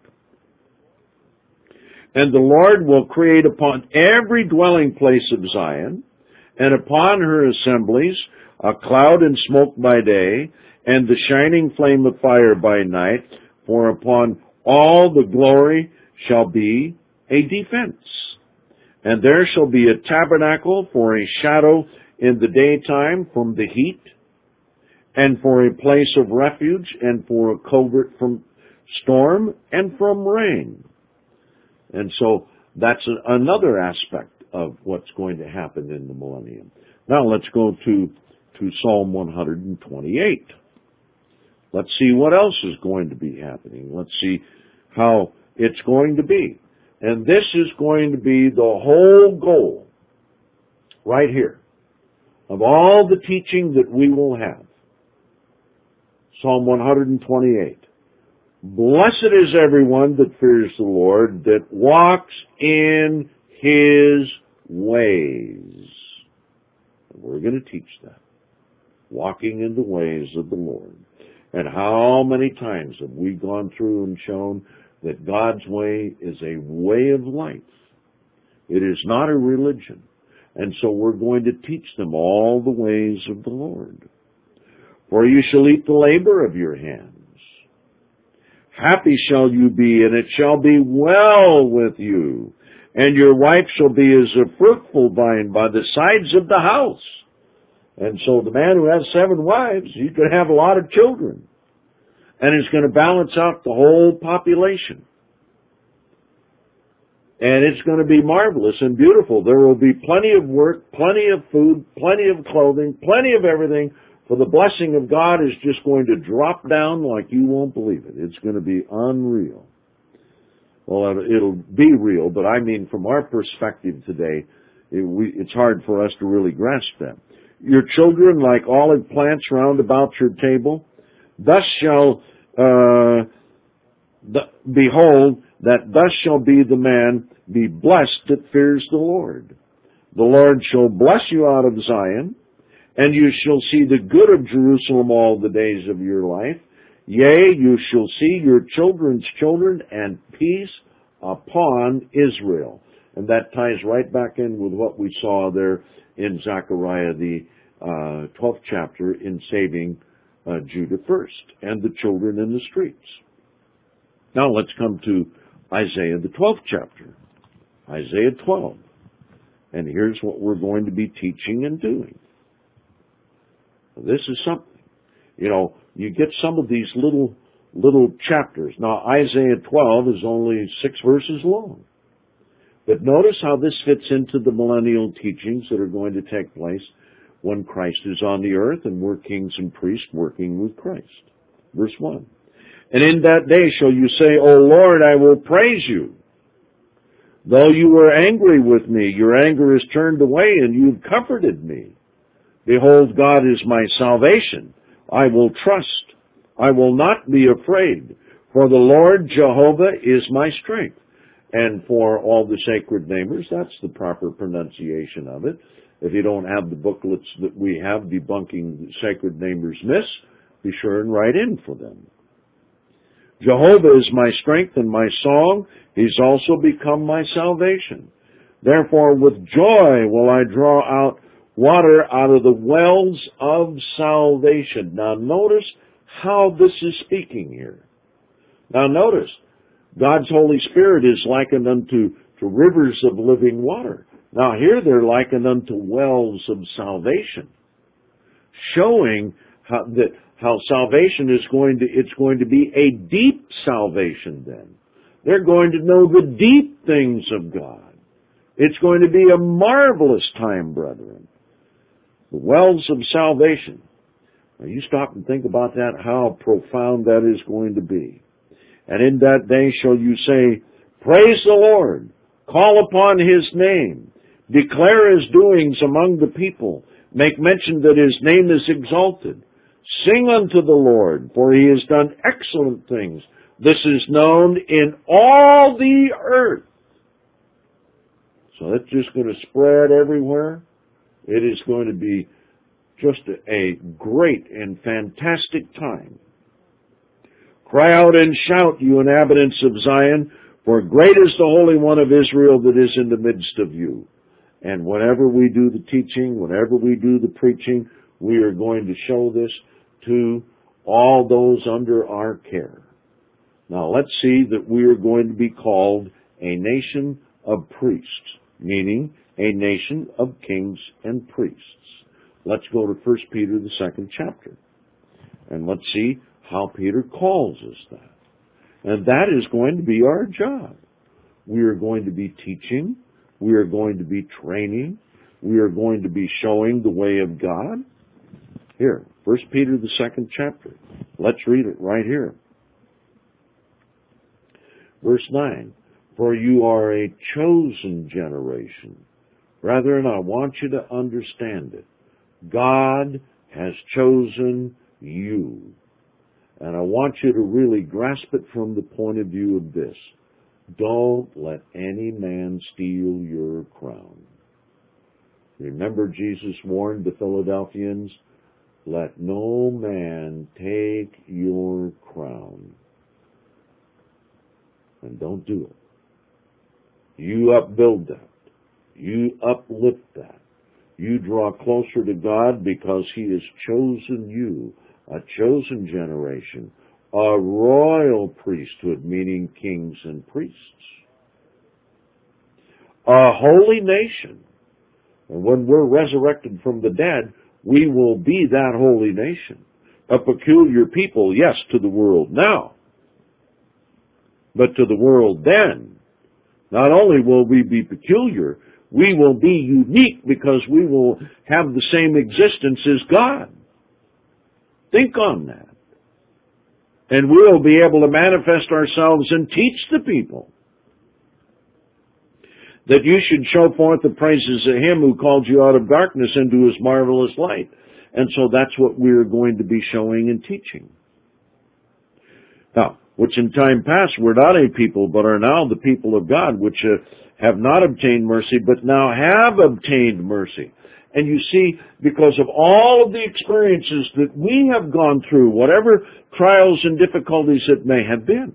And the Lord will create upon every dwelling place of Zion, and upon her assemblies, a cloud and smoke by day, and the shining flame of fire by night, for upon all the glory shall be a defense. And there shall be a tabernacle for a shadow in the daytime from the heat, and for a place of refuge, and for a covert from storm and from rain. And so that's a, another aspect of what's going to happen in the millennium. Now let's go to, to Psalm one twenty-eight. Let's see what else is going to be happening. Let's see how it's going to be. And this is going to be the whole goal, right here, of all the teaching that we will have. Psalm one twenty-eight. Blessed is everyone that fears the Lord, that walks in His ways. And we're going to teach that. Walking in the ways of the Lord. And how many times have we gone through and shown that God's way is a way of life. It is not a religion. And so we're going to teach them all the ways of the Lord. For you shall eat the labor of your hands. Happy shall you be, and it shall be well with you. And your wife shall be as a fruitful vine by the sides of the house. And so the man who has seven wives, he could have a lot of children. And it's going to balance out the whole population. And it's going to be marvelous and beautiful. There will be plenty of work, plenty of food, plenty of clothing, plenty of everything. For the blessing of God is just going to drop down like you won't believe it. It's going to be unreal. Well, it'll be real, but I mean from our perspective today, it, we, it's hard for us to really grasp that. Your children like olive plants round about your table. Thus shall, uh, the, behold, that thus shall be the man be blessed that fears the Lord. The Lord shall bless you out of Zion, and you shall see the good of Jerusalem all the days of your life. Yea, you shall see your children's children, and peace upon Israel. And that ties right back in with what we saw there in Zechariah, the uh, twelfth chapter, in saving uh, Judah first, and the children in the streets. Now let's come to Isaiah, the twelfth chapter. Isaiah twelve. And here's what we're going to be teaching and doing. This is something. You know, you get some of these little, little chapters. Now, Isaiah twelve is only six verses long. But notice how this fits into the millennial teachings that are going to take place when Christ is on the earth and we're kings and priests working with Christ. Verse one. And in that day shall you say, O Lord, I will praise you. Though you were angry with me, your anger is turned away, and you've comforted me. Behold, God is my salvation. I will trust. I will not be afraid. For the Lord Jehovah is my strength. And for all the sacred namers, that's the proper pronunciation of it. If you don't have the booklets that we have debunking the sacred namers' myths, be sure and write in for them. Jehovah is my strength and my song. He's also become my salvation. Therefore, with joy will I draw out water out of the wells of salvation. Now, notice how this is speaking here. Now, notice, God's Holy Spirit is likened unto to rivers of living water. Now, here they're likened unto wells of salvation. showing how that how salvation is going to, it's going to be a deep salvation then. They're going to know the deep things of God. It's going to be a marvelous time, brethren. The wells of salvation. Now you stop and think about that, how profound that is going to be. And in that day shall you say, praise the Lord, call upon His name, declare His doings among the people, make mention that His name is exalted. Sing unto the Lord, for He has done excellent things. This is known in all the earth. So that's just going to spread everywhere. It is going to be just a great and fantastic time. Cry out and shout, you inhabitants of Zion, for great is the Holy One of Israel that is in the midst of you. And whenever we do the teaching, whenever we do the preaching, we are going to show this to all those under our care. Now let's see that we are going to be called a nation of priests, meaning a nation of kings and priests. Let's go to First Peter, the second chapter, and let's see how Peter calls us that. And that is going to be our job. We are going to be teaching. We are going to be training. We are going to be showing the way of God. Here, First Peter, the second chapter. Let's read it right here. Verse nine, for you are a chosen generation. Brethren, I want you to understand it. God has chosen you. And I want you to really grasp it from the point of view of this. Don't let any man steal your crown. Remember, Jesus warned the Philadelphians, let no man take your crown. And don't do it. You upbuild that. You uplift that. You draw closer to God because He has chosen you, a chosen generation, a royal priesthood, meaning kings and priests, a holy nation. And when we're resurrected from the dead, we will be that holy nation, a peculiar people, yes, to the world now, but to the world then. Not only will we be peculiar, we will be unique because we will have the same existence as God. Think on that. And we'll be able to manifest ourselves and teach the people that you should show forth the praises of Him who called you out of darkness into His marvelous light. And so that's what we're going to be showing and teaching. Now, which in time past were not a people, but are now the people of God, which uh, have not obtained mercy, but now have obtained mercy. And you see, because of all of the experiences that we have gone through, whatever trials and difficulties it may have been,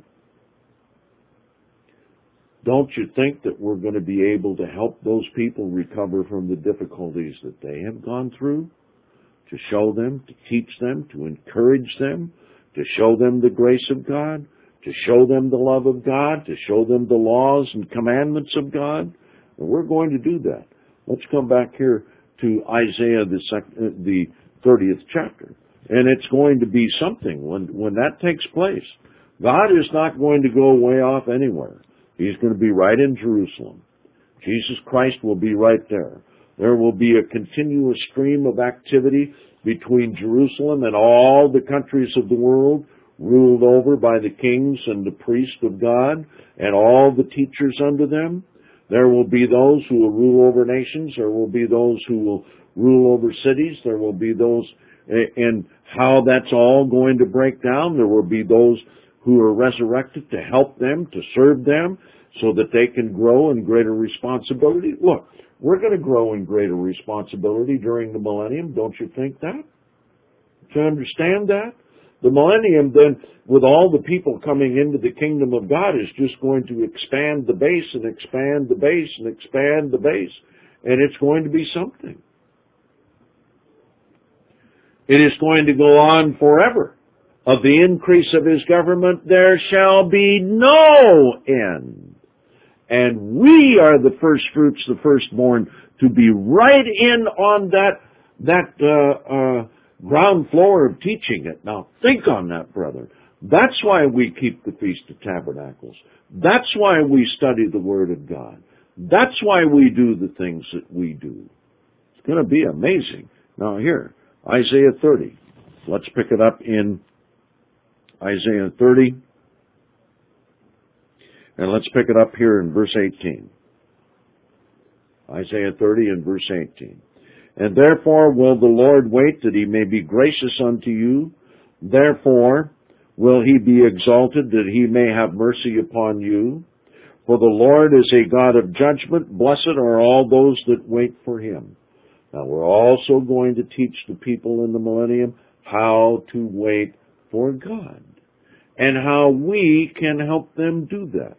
don't you think that we're going to be able to help those people recover from the difficulties that they have gone through? To show them, to teach them, to encourage them, to show them the grace of God, to show them the love of God, to show them the laws and commandments of God. And we're going to do that. Let's come back here to Isaiah, the, second, the thirtieth chapter. And it's going to be something when, when that takes place. God is not going to go way off anywhere. He's going to be right in Jerusalem. Jesus Christ will be right there. There will be a continuous stream of activity between Jerusalem and all the countries of the world, ruled over by the kings and the priests of God and all the teachers under them. There will be those who will rule over nations. There will be those who will rule over cities. There will be those, and how that's all going to break down. There will be those who are resurrected to help them, to serve them, so that they can grow in greater responsibility. Look, we're going to grow in greater responsibility during the millennium. Don't you think that? Do you understand that? The millennium then, with all the people coming into the kingdom of God, is just going to expand the base and expand the base and expand the base. And it's going to be something. It is going to go on forever. Of the increase of His government there shall be no end. And we are the first fruits, the firstborn, to be right in on that, that, uh, uh, ground floor of teaching it. Now, think on that, brother. That's why we keep the Feast of Tabernacles. That's why we study the Word of God. That's why we do the things that we do. It's going to be amazing. Now here, Isaiah thirty. Let's pick it up in Isaiah thirty. And let's pick it up here in verse eighteen. Isaiah thirty and verse eighteen. And therefore will the Lord wait that he may be gracious unto you. Therefore will he be exalted that he may have mercy upon you. For the Lord is a God of judgment. Blessed are all those that wait for him. Now we're also going to teach the people in the millennium how to wait for God and how we can help them do that.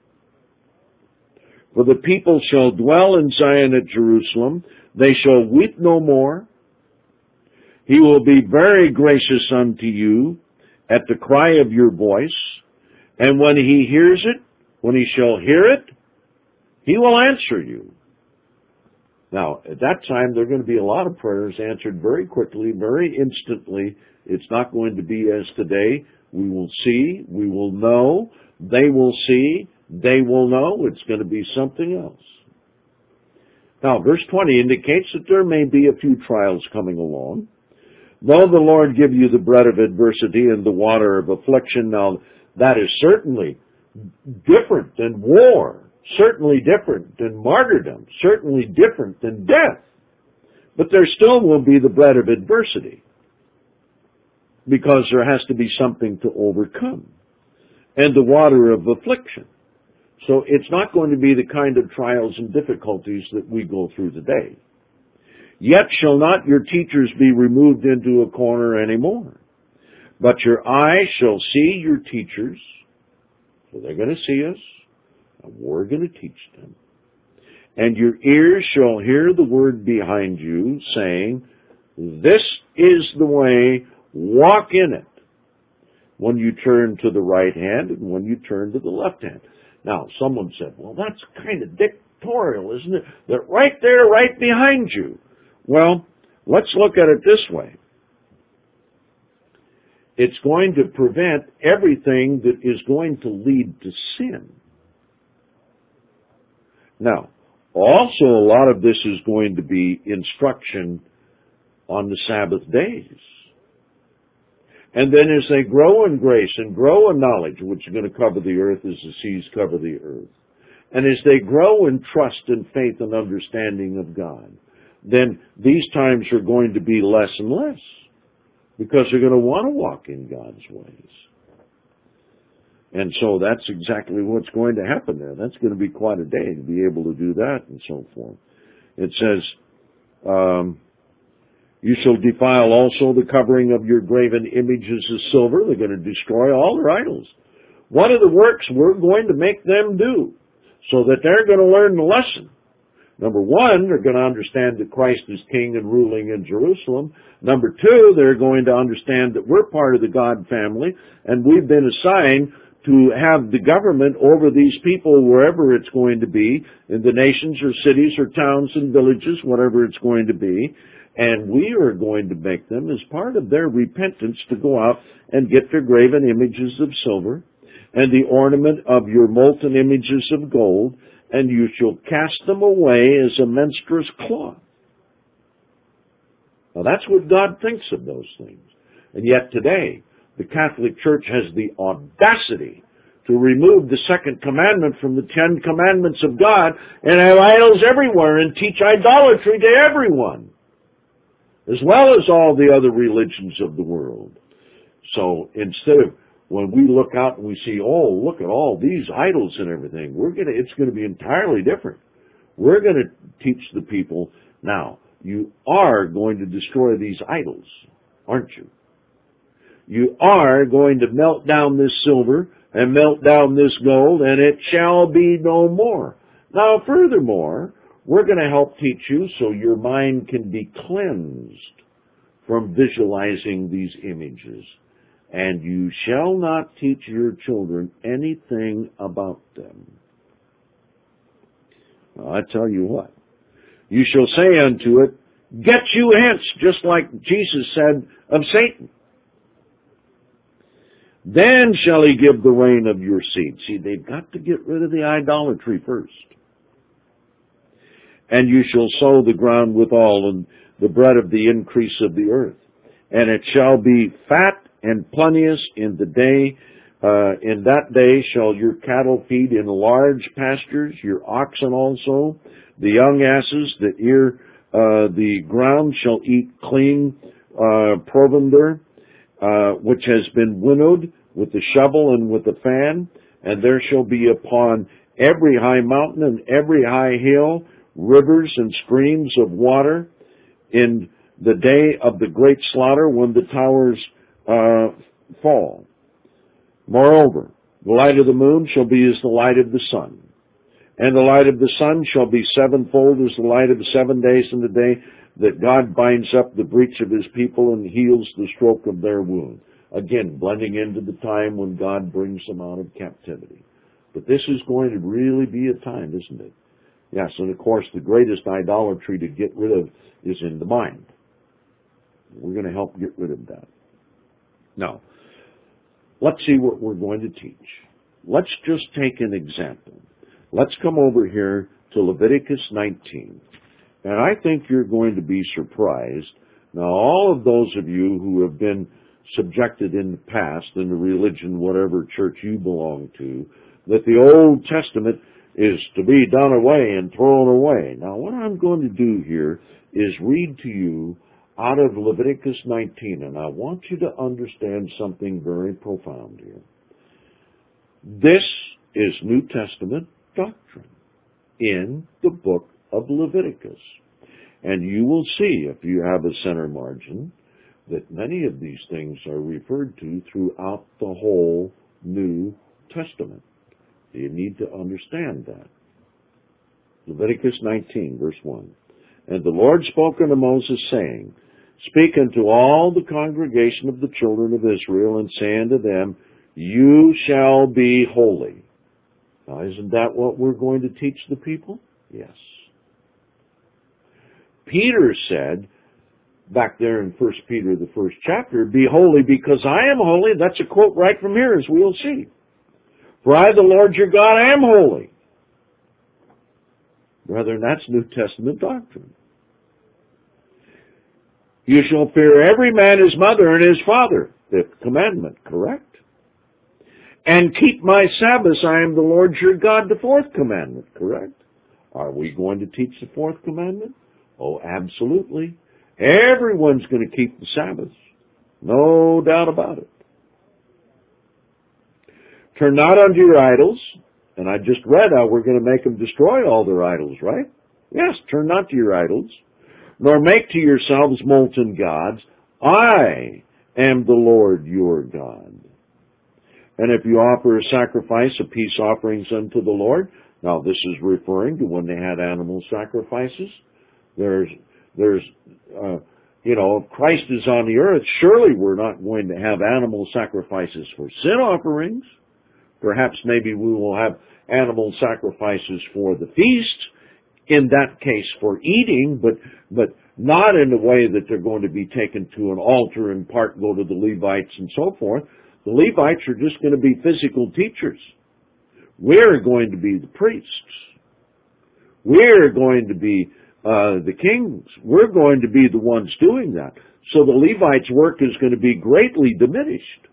For the people shall dwell in Zion at Jerusalem. They shall weep no more. He will be very gracious unto you at the cry of your voice. And when he hears it, when he shall hear it, he will answer you. Now, at that time, there are going to be a lot of prayers answered very quickly, very instantly. It's not going to be as today. We will see, we will know, they will see, they will know. It's going to be something else. Now, verse twenty indicates that there may be a few trials coming along. Though the Lord give you the bread of adversity and the water of affliction, now that is certainly different than war, certainly different than martyrdom, certainly different than death. But there still will be the bread of adversity, because there has to be something to overcome, and the water of affliction. So it's not going to be the kind of trials and difficulties that we go through today. Yet shall not your teachers be removed into a corner anymore, but your eyes shall see your teachers. So they're going to see us, and we're going to teach them. And your ears shall hear the word behind you, saying, this is the way, walk in it, when you turn to the right hand and when you turn to the left hand. Now, someone said, well, that's kind of dictatorial, isn't it? They're right there, right behind you. Well, let's look at it this way. It's going to prevent everything that is going to lead to sin. Now, also a lot of this is going to be instruction on the Sabbath days. And then as they grow in grace and grow in knowledge, which is going to cover the earth as the seas cover the earth, and as they grow in trust and faith and understanding of God, then these times are going to be less and less, because they're going to want to walk in God's ways. And so that's exactly what's going to happen there. That's going to be quite a day to be able to do that and so forth. It says, um, you shall defile also the covering of your graven images of silver. They're going to destroy all their idols. One of the works we're going to make them do, so that they're going to learn the lesson. Number one, they're going to understand that Christ is King and ruling in Jerusalem. Number two, they're going to understand that we're part of the God family, and we've been assigned to have the government over these people wherever it's going to be, in the nations or cities or towns and villages, whatever it's going to be. And we are going to make them, as part of their repentance, to go out and get their graven images of silver and the ornament of your molten images of gold, and you shall cast them away as a menstruous cloth. Now that's what God thinks of those things. And yet today, the Catholic Church has the audacity to remove the second commandment from the Ten Commandments of God and have idols everywhere and teach idolatry to everyone, as well as all the other religions of the world. So instead of, when we look out and we see, oh, look at all these idols and everything, we're gonna, it's going to be entirely different. We're going to teach the people, now, you are going to destroy these idols, aren't you? You are going to melt down this silver and melt down this gold, and it shall be no more. Now, furthermore, we're going to help teach you so your mind can be cleansed from visualizing these images. And you shall not teach your children anything about them. Well, I tell you what, you shall say unto it, Get you hence, just like Jesus said of Satan. Then shall he give the rain of your seed. See, they've got to get rid of the idolatry first. And you shall sow the ground withal, and the bread of the increase of the earth. And it shall be fat and plenteous in the day. Uh, in that day shall your cattle feed in large pastures, your oxen also. The young asses that ear uh, the ground shall eat clean uh, provender, uh, which has been winnowed with the shovel and with the fan. And there shall be upon every high mountain and every high hill rivers and streams of water in the day of the great slaughter, when the towers uh, fall. Moreover, the light of the moon shall be as the light of the sun, and the light of the sun shall be sevenfold as the light of the seven days in the day that God binds up the breach of his people and heals the stroke of their wound. Again, blending into the time when God brings them out of captivity. But this is going to really be a time, isn't it? Yes, and of course the greatest idolatry to get rid of is in the mind. We're going to help get rid of that. Now, let's see what we're going to teach. Let's just take an example. Let's come over here to Leviticus nineteen. And I think you're going to be surprised. Now, all of those of you who have been subjected in the past in the religion, whatever church you belong to, that the Old Testament is to be done away and thrown away. Now, what I'm going to do here is read to you out of Leviticus nineteen, and I want you to understand something very profound here. This is New Testament doctrine in the book of Leviticus. And you will see, if you have a center margin, that many of these things are referred to throughout the whole New Testament. You need to understand that. Leviticus nineteen, verse one. And the Lord spoke unto Moses, saying, Speak unto all the congregation of the children of Israel, and say unto them, You shall be holy. Now, isn't that what we're going to teach the people? Yes. Peter said, back there in First Peter, the first chapter, Be holy because I am holy. That's a quote right from here, as we'll see. For I, the Lord your God, am holy. Brethren, that's New Testament doctrine. You shall fear every man his mother and his father. Fifth commandment, correct? And keep my Sabbaths, I am the Lord your God, the fourth commandment, correct? Are we going to teach the fourth commandment? Oh, absolutely. Everyone's going to keep the Sabbaths. No doubt about it. Turn not unto your idols, and I just read how we're going to make them destroy all their idols, right? Yes, turn not to your idols, nor make to yourselves molten gods. I am the Lord your God. And if you offer a sacrifice of peace offerings unto the Lord, now this is referring to when they had animal sacrifices. There's, there's, uh, you know, if Christ is on the earth, surely we're not going to have animal sacrifices for sin offerings. Perhaps maybe we will have animal sacrifices for the feast, in that case for eating, but but not in the way that they're going to be taken to an altar and part go to the Levites and so forth. The Levites are just going to be physical teachers. We're going to be the priests. We're going to be uh, the kings. We're going to be the ones doing that. So the Levites' work is going to be greatly diminished.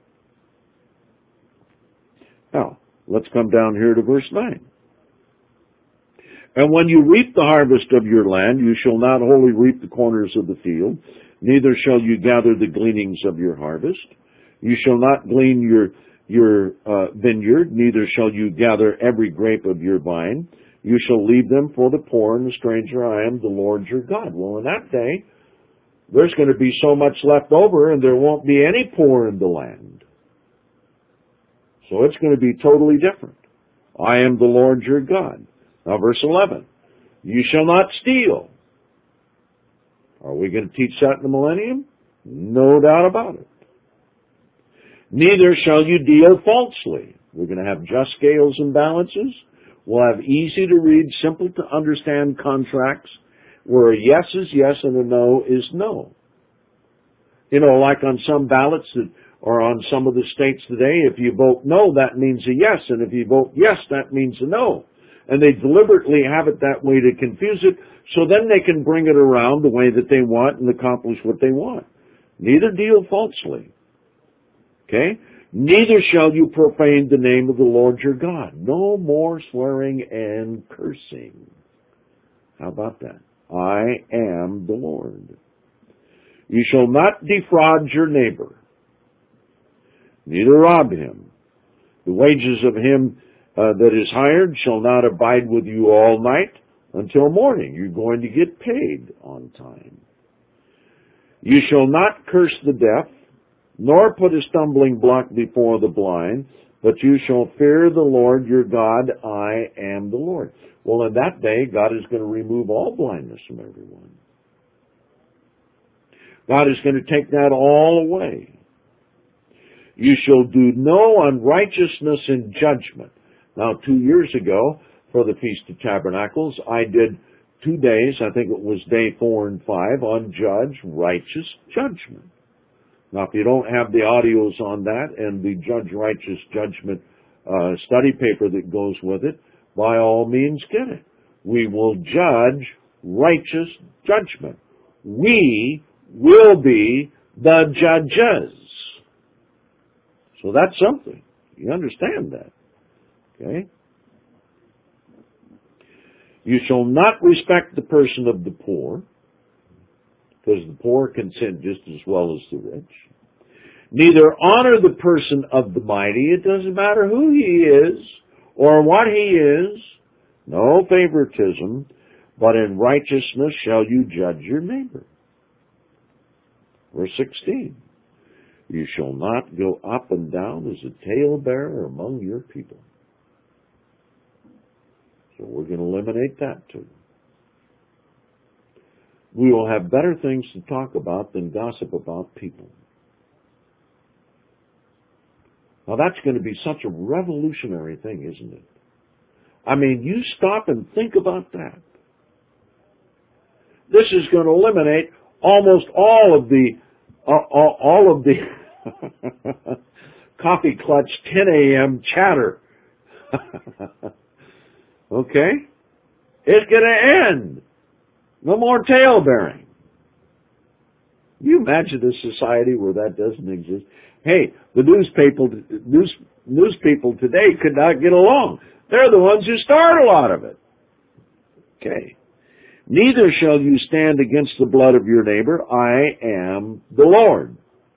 Now, let's come down here to verse nine. And when you reap the harvest of your land, you shall not wholly reap the corners of the field, neither shall you gather the gleanings of your harvest. You shall not glean your your uh, vineyard, neither shall you gather every grape of your vine. You shall leave them for the poor and the stranger. I am the Lord your God. Well, in that day, there's going to be so much left over, and there won't be any poor in the land. So it's going to be totally different. I am the Lord your God. Now, verse eleven. You shall not steal. Are we going to teach that in the millennium? No doubt about it. Neither shall you deal falsely. We're going to have just scales and balances. We'll have easy to read, simple to understand contracts. where a yes is yes and a no is no. You know, like on some ballots that or on some of the states today, if you vote no, that means a yes, and if you vote yes, that means a no. And they deliberately have it that way to confuse it, so then they can bring it around the way that they want and accomplish what they want. Neither deal falsely. Okay? Neither shall you profane the name of the Lord your God. No more swearing and cursing. How about that? I am the Lord. You shall not defraud your neighbor, neither rob him. The wages of him uh, that is hired shall not abide with you all night until morning. You're going to get paid on time. You shall not curse the deaf, nor put a stumbling block before the blind, but you shall fear the Lord your God. I am the Lord. Well, in that day, God is going to remove all blindness from everyone. God is going to take that all away. You shall do no unrighteousness in judgment. Now, two years ago, for the Feast of Tabernacles, I did two days, I think it was day four and five, on judge righteous judgment. Now, if you don't have the audios on that and the judge righteous judgment uh, study paper that goes with it, by all means get it. We will judge righteous judgment. We will be the judges. So that's something. You understand that. Okay? You shall not respect the person of the poor, because the poor can sin just as well as the rich. Neither honor the person of the mighty. It doesn't matter who he is or what he is. No favoritism, but in righteousness shall you judge your neighbor. Verse sixteen. You shall not go up and down as a talebearer among your people. So we're going to eliminate that too. We will have better things to talk about than gossip about people. Now that's going to be such a revolutionary thing, isn't it? I mean, you stop and think about that. This is going to eliminate almost all of the uh, all, all of the coffee clutch ten a.m. chatter. Okay? It's going to end. No more tale-bearing. You imagine a society where that doesn't exist? Hey, the news people, news, news people today could not get along. They're the ones who start a lot of it. Okay. Neither shall you stand against the blood of your neighbor. I am the Lord.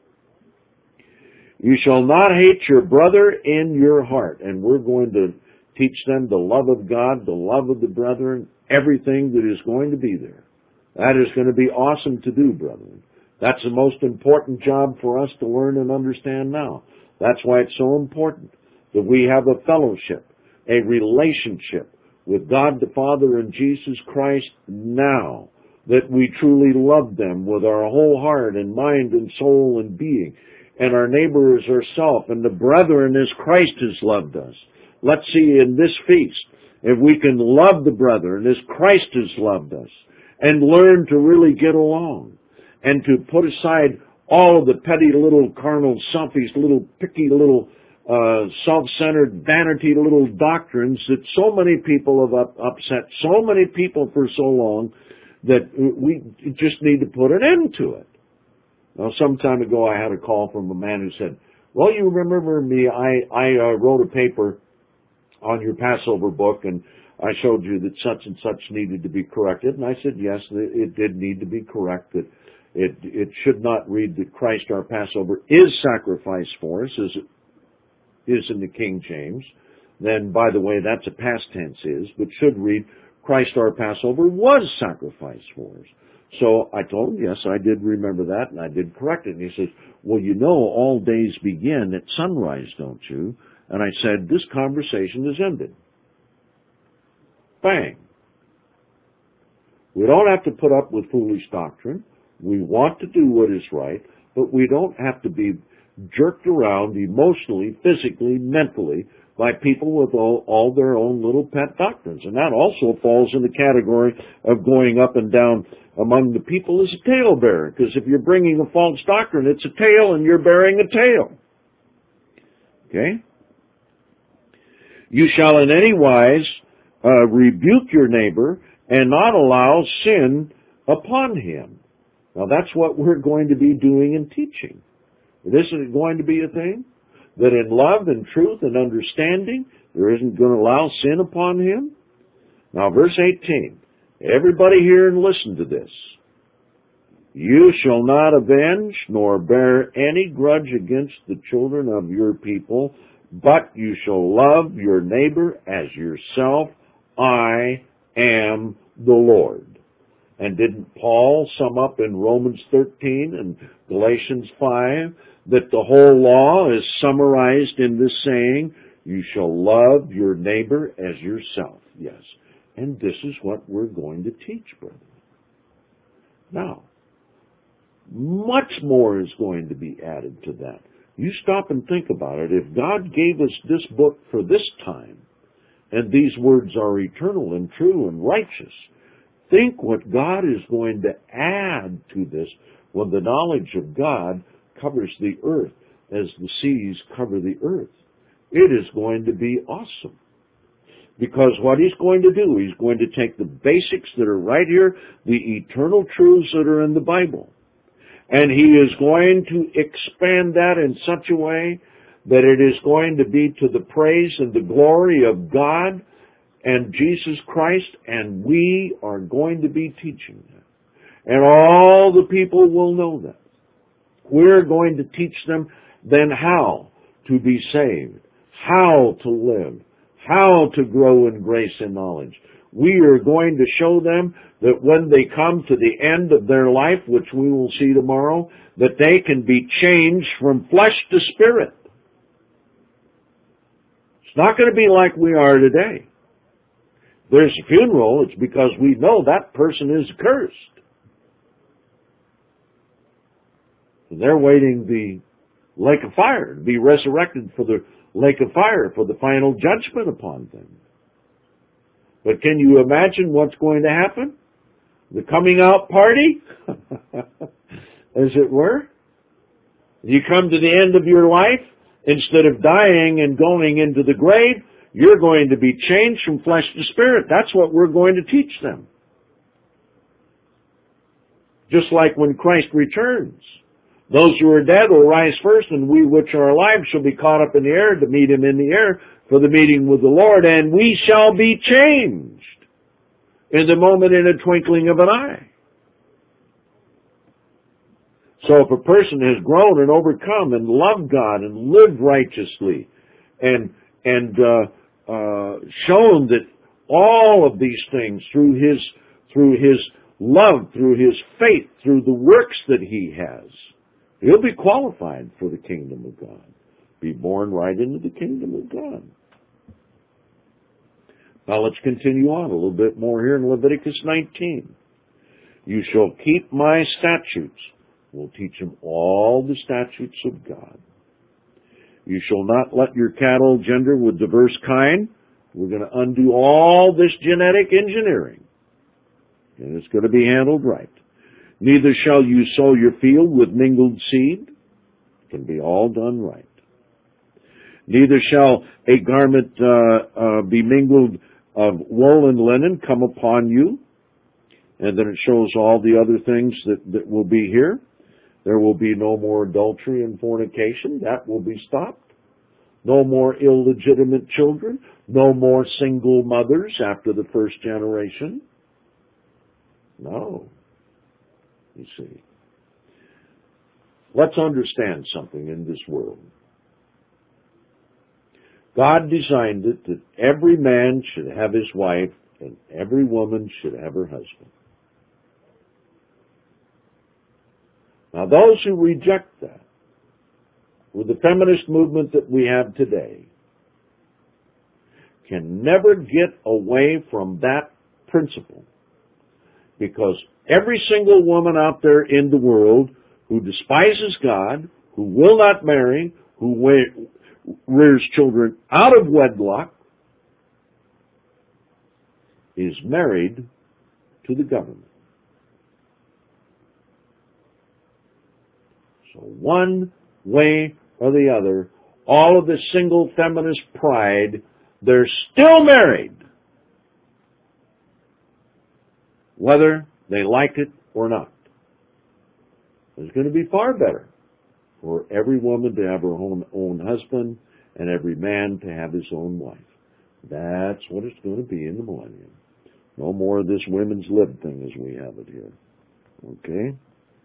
You shall not hate your brother in your heart. And we're going to teach them the love of God, the love of the brethren, everything that is going to be there. That is going to be awesome to do, brethren. That's the most important job for us to learn and understand now. That's why it's so important that we have a fellowship, a relationship with God the Father and Jesus Christ now, that we truly love them with our whole heart and mind and soul and being, and our neighbor as ourself, and the brethren as Christ has loved us. Let's see in this feast if we can love the brethren as Christ has loved us and learn to really get along and to put aside all of the petty little carnal, selfish, little picky little uh, self-centered, vanity little doctrines that so many people have up, upset so many people for so long that we just need to put an end to it. Now, some time ago I had a call from a man who said, well, you remember me, I, I uh, wrote a paper on your Passover book, and I showed you that such and such needed to be corrected. And I said, yes, it did need to be corrected. It, it should not read that Christ our Passover is sacrificed for us, as it is in the King James. Then, by the way, that's a past tense is, but should read Christ our Passover was sacrificed for us. So I told him, yes, I did remember that, and I did correct it. And he says, well, you know, all days begin at sunrise, don't you? And I said, this conversation is ended. Bang. We don't have to put up with foolish doctrine. We want to do what is right, but we don't have to be jerked around emotionally, physically, mentally by people with all, all their own little pet doctrines. And that also falls in the category of going up and down among the people as a talebearer. Because if you're bringing a false doctrine, it's a tale and you're bearing a tale. Okay? You shall in any wise uh, rebuke your neighbor and not allow sin upon him. Now that's what we're going to be doing and teaching. This is going to be a thing that in love and truth and understanding, there isn't going to allow sin upon him. Now verse eighteen, everybody hear and listen to this. You shall not avenge nor bear any grudge against the children of your people, but you shall love your neighbor as yourself. I am the Lord. And didn't Paul sum up in Romans thirteen and Galatians five that the whole law is summarized in this saying, you shall love your neighbor as yourself? Yes. And this is what we're going to teach, brethren. Now, much more is going to be added to that. You stop and think about it. If God gave us this book for this time, and these words are eternal and true and righteous, think what God is going to add to this when the knowledge of God covers the earth as the seas cover the earth. It is going to be awesome. Because what he's going to do, he's going to take the basics that are right here, the eternal truths that are in the Bible, and he is going to expand that in such a way that it is going to be to the praise and the glory of God and Jesus Christ, and we are going to be teaching that. And all the people will know that. We're going to teach them then how to be saved, how to live, how to grow in grace and knowledge. We are going to show them that when they come to the end of their life, which we will see tomorrow, that they can be changed from flesh to spirit. It's not going to be like we are today. There's a funeral, it's because we know that person is cursed. And they're waiting the lake of fire to be resurrected for the lake of fire for the final judgment upon them. But can you imagine what's going to happen? The coming out party, as it were. You come to the end of your life, instead of dying and going into the grave, you're going to be changed from flesh to spirit. That's what we're going to teach them. Just like when Christ returns. Those who are dead will rise first, and we which are alive shall be caught up in the air to meet him in the air for the meeting with the Lord, and we shall be changed in the moment, in a twinkling of an eye. So if a person has grown and overcome and loved God and lived righteously and and uh, uh, shown that all of these things through his through his love, through his faith, through the works that he has, he'll be qualified for the kingdom of God. Be born right into the kingdom of God. Now let's continue on a little bit more here in Leviticus nineteen. You shall keep my statutes. We'll teach them all the statutes of God. You shall not let your cattle gender with diverse kind. We're going to undo all this genetic engineering. And it's going to be handled right. Neither shall you sow your field with mingled seed. It can be all done right. Neither shall a garment uh, uh, be mingled of wool and linen come upon you. And then it shows all the other things that, that will be here. There will be no more adultery and fornication. That will be stopped. No more illegitimate children. No more single mothers after the first generation. No. You see. Let's understand something in this world. God designed it that every man should have his wife and every woman should have her husband. Now, those who reject that, with the feminist movement that we have today, can never get away from that principle. Because every single woman out there in the world who despises God, who will not marry, who rears children out of wedlock is married to the government. So one way or the other, all of the single feminist pride, they're still married, whether they like it or not. It's going to be far better for every woman to have her own, own husband and every man to have his own wife. That's what it's going to be in the millennium. No more of this women's lib thing as we have it here. Okay?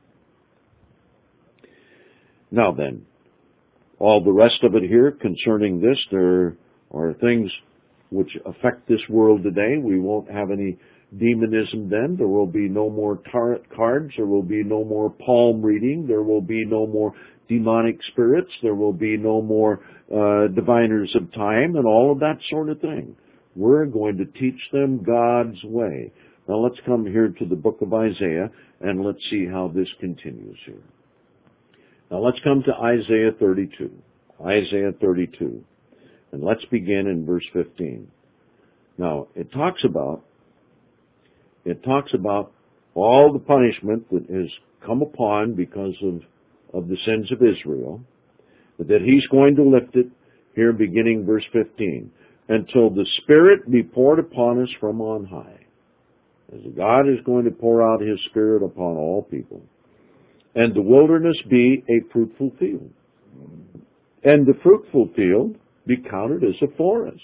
Now then, all the rest of it here concerning this, there are things which affect this world today. We won't have any demonism then. There will be no more tarot cards. There will be no more palm reading. There will be no more demonic spirits. There will be no more uh, diviners of time and all of that sort of thing. We're going to teach them God's way. Now let's come here to the book of Isaiah and let's see how this continues here. Now let's come to Isaiah thirty-two. Isaiah thirty-two. And let's begin in verse fifteen. Now, it talks about, it talks about all the punishment that has come upon because of, of the sins of Israel, but that he's going to lift it here beginning verse fifteen. Until the Spirit be poured upon us from on high. As God is going to pour out His Spirit upon all people. And the wilderness be a fruitful field. And the fruitful field be counted as a forest.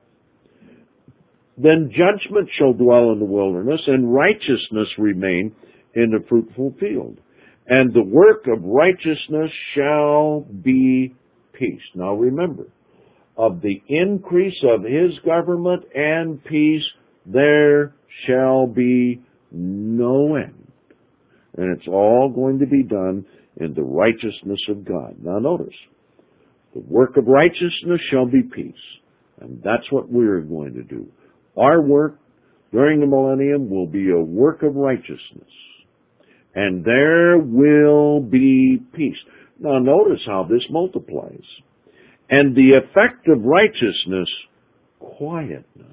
Then judgment shall dwell in the wilderness, and righteousness remain in the fruitful field. And the work of righteousness shall be peace. Now remember, of the increase of His government and peace, there shall be no end. And it's all going to be done in the righteousness of God. Now notice, the work of righteousness shall be peace. And that's what we're going to do. Our work during the millennium will be a work of righteousness. And there will be peace. Now notice how this multiplies. And the effect of righteousness, quietness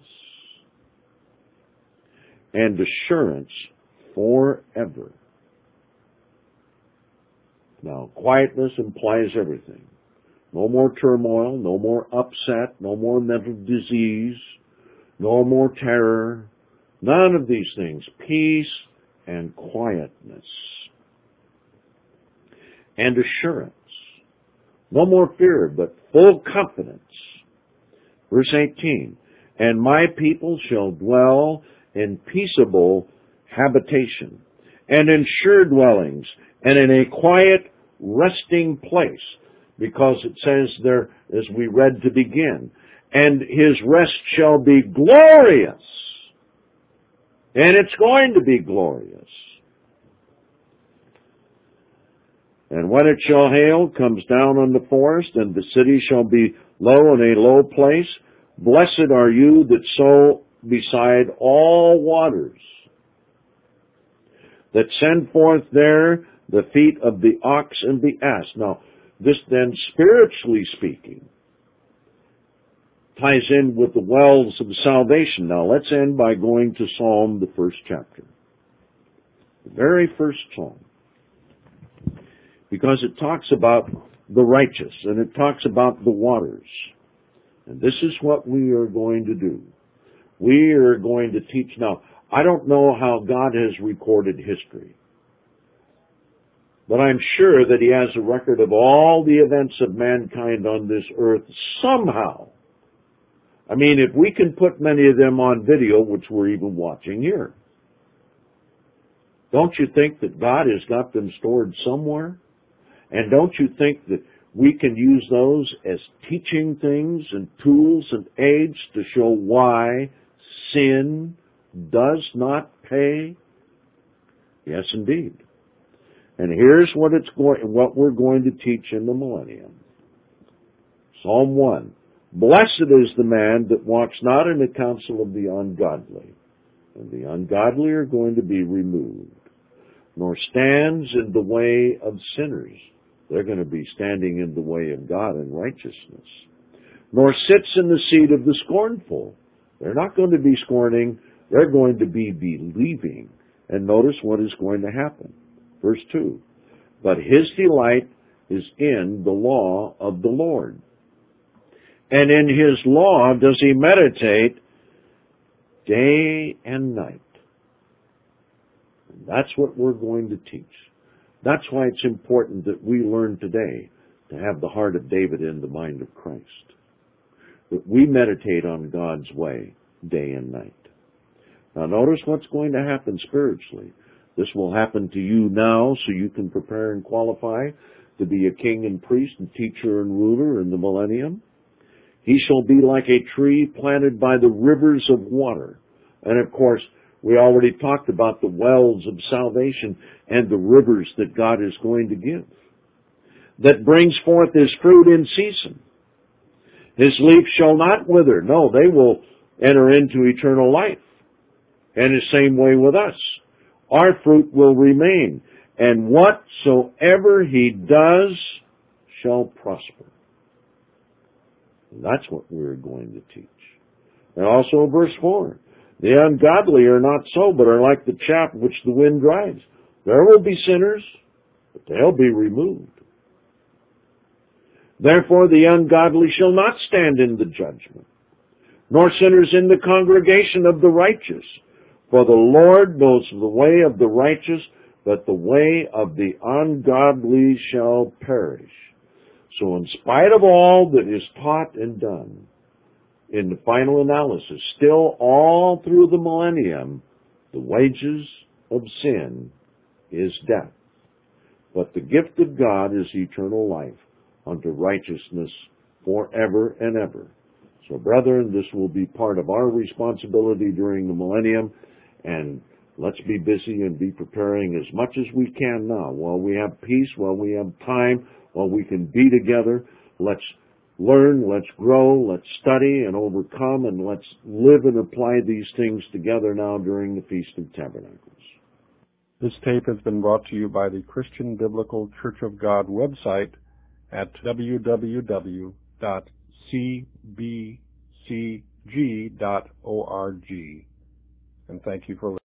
and assurance forever. Now, quietness implies everything. No more turmoil, no more upset, no more mental disease, no more terror, none of these things. Peace and quietness and assurance. No more fear, but full confidence. Verse eighteen, and my people shall dwell in peaceable habitation, and in sure dwellings, and in a quiet resting place. Because it says there, as we read to begin, and his rest shall be glorious. And it's going to be glorious. And when it shall hail, comes down on the forest, and the city shall be low in a low place. Blessed are you that sow beside all waters, that send forth there the feet of the ox and the ass. Now, this then, spiritually speaking, ties in with the wells of salvation. Now, let's end by going to Psalm, the first chapter. The very first Psalm. Because it talks about the righteous, and it talks about the waters. And this is what we are going to do. We are going to teach. Now, I don't know how God has recorded history. But I'm sure that He has a record of all the events of mankind on this earth somehow. I mean, if we can put many of them on video, which we're even watching here, don't you think that God has got them stored somewhere? And don't you think that we can use those as teaching things and tools and aids to show why sin does not pay? Yes, indeed. And here's what it's going, what we're going to teach in the millennium. Psalm one. Blessed is the man that walks not in the counsel of the ungodly, and the ungodly are going to be removed, nor stands in the way of sinners. They're going to be standing in the way of God in righteousness. nor sits in the seat of the scornful. They're not going to be scorning, they're going to be believing. And notice what is going to happen. Verse two, but his delight is in the law of the Lord. And in his law does he meditate day and night. And that's what we're going to teach. That's why it's important that we learn today to have the heart of David in the mind of Christ. That we meditate on God's way day and night. Now notice what's going to happen spiritually. This will happen to you now so you can prepare and qualify to be a king and priest and teacher and ruler in the millennium. He shall be like a tree planted by the rivers of water. And of course, we already talked about the wells of salvation and the rivers that God is going to give. That brings forth his fruit in season. His leaf shall not wither. No, they will enter into eternal life. And the same way with us. Our fruit will remain. And whatsoever he does shall prosper. And that's what we're going to teach. And also verse four. The ungodly are not so, but are like the chaff which the wind drives. There will be sinners, but they'll be removed. Therefore the ungodly shall not stand in the judgment, nor sinners in the congregation of the righteous. For the Lord knows the way of the righteous, but the way of the ungodly shall perish. So in spite of all that is taught and done, in the final analysis, still all through the millennium, the wages of sin is death. But the gift of God is eternal life unto righteousness forever and ever. So brethren, this will be part of our responsibility during the millennium, and let's be busy and be preparing as much as we can now. While we have peace, while we have time, while we can be together, let's learn, let's grow, let's study and overcome, and let's live and apply these things together now during the Feast of Tabernacles. This tape has been brought to you by the Christian Biblical Church of God website at w w w dot c b c g dot org. And thank you for listening.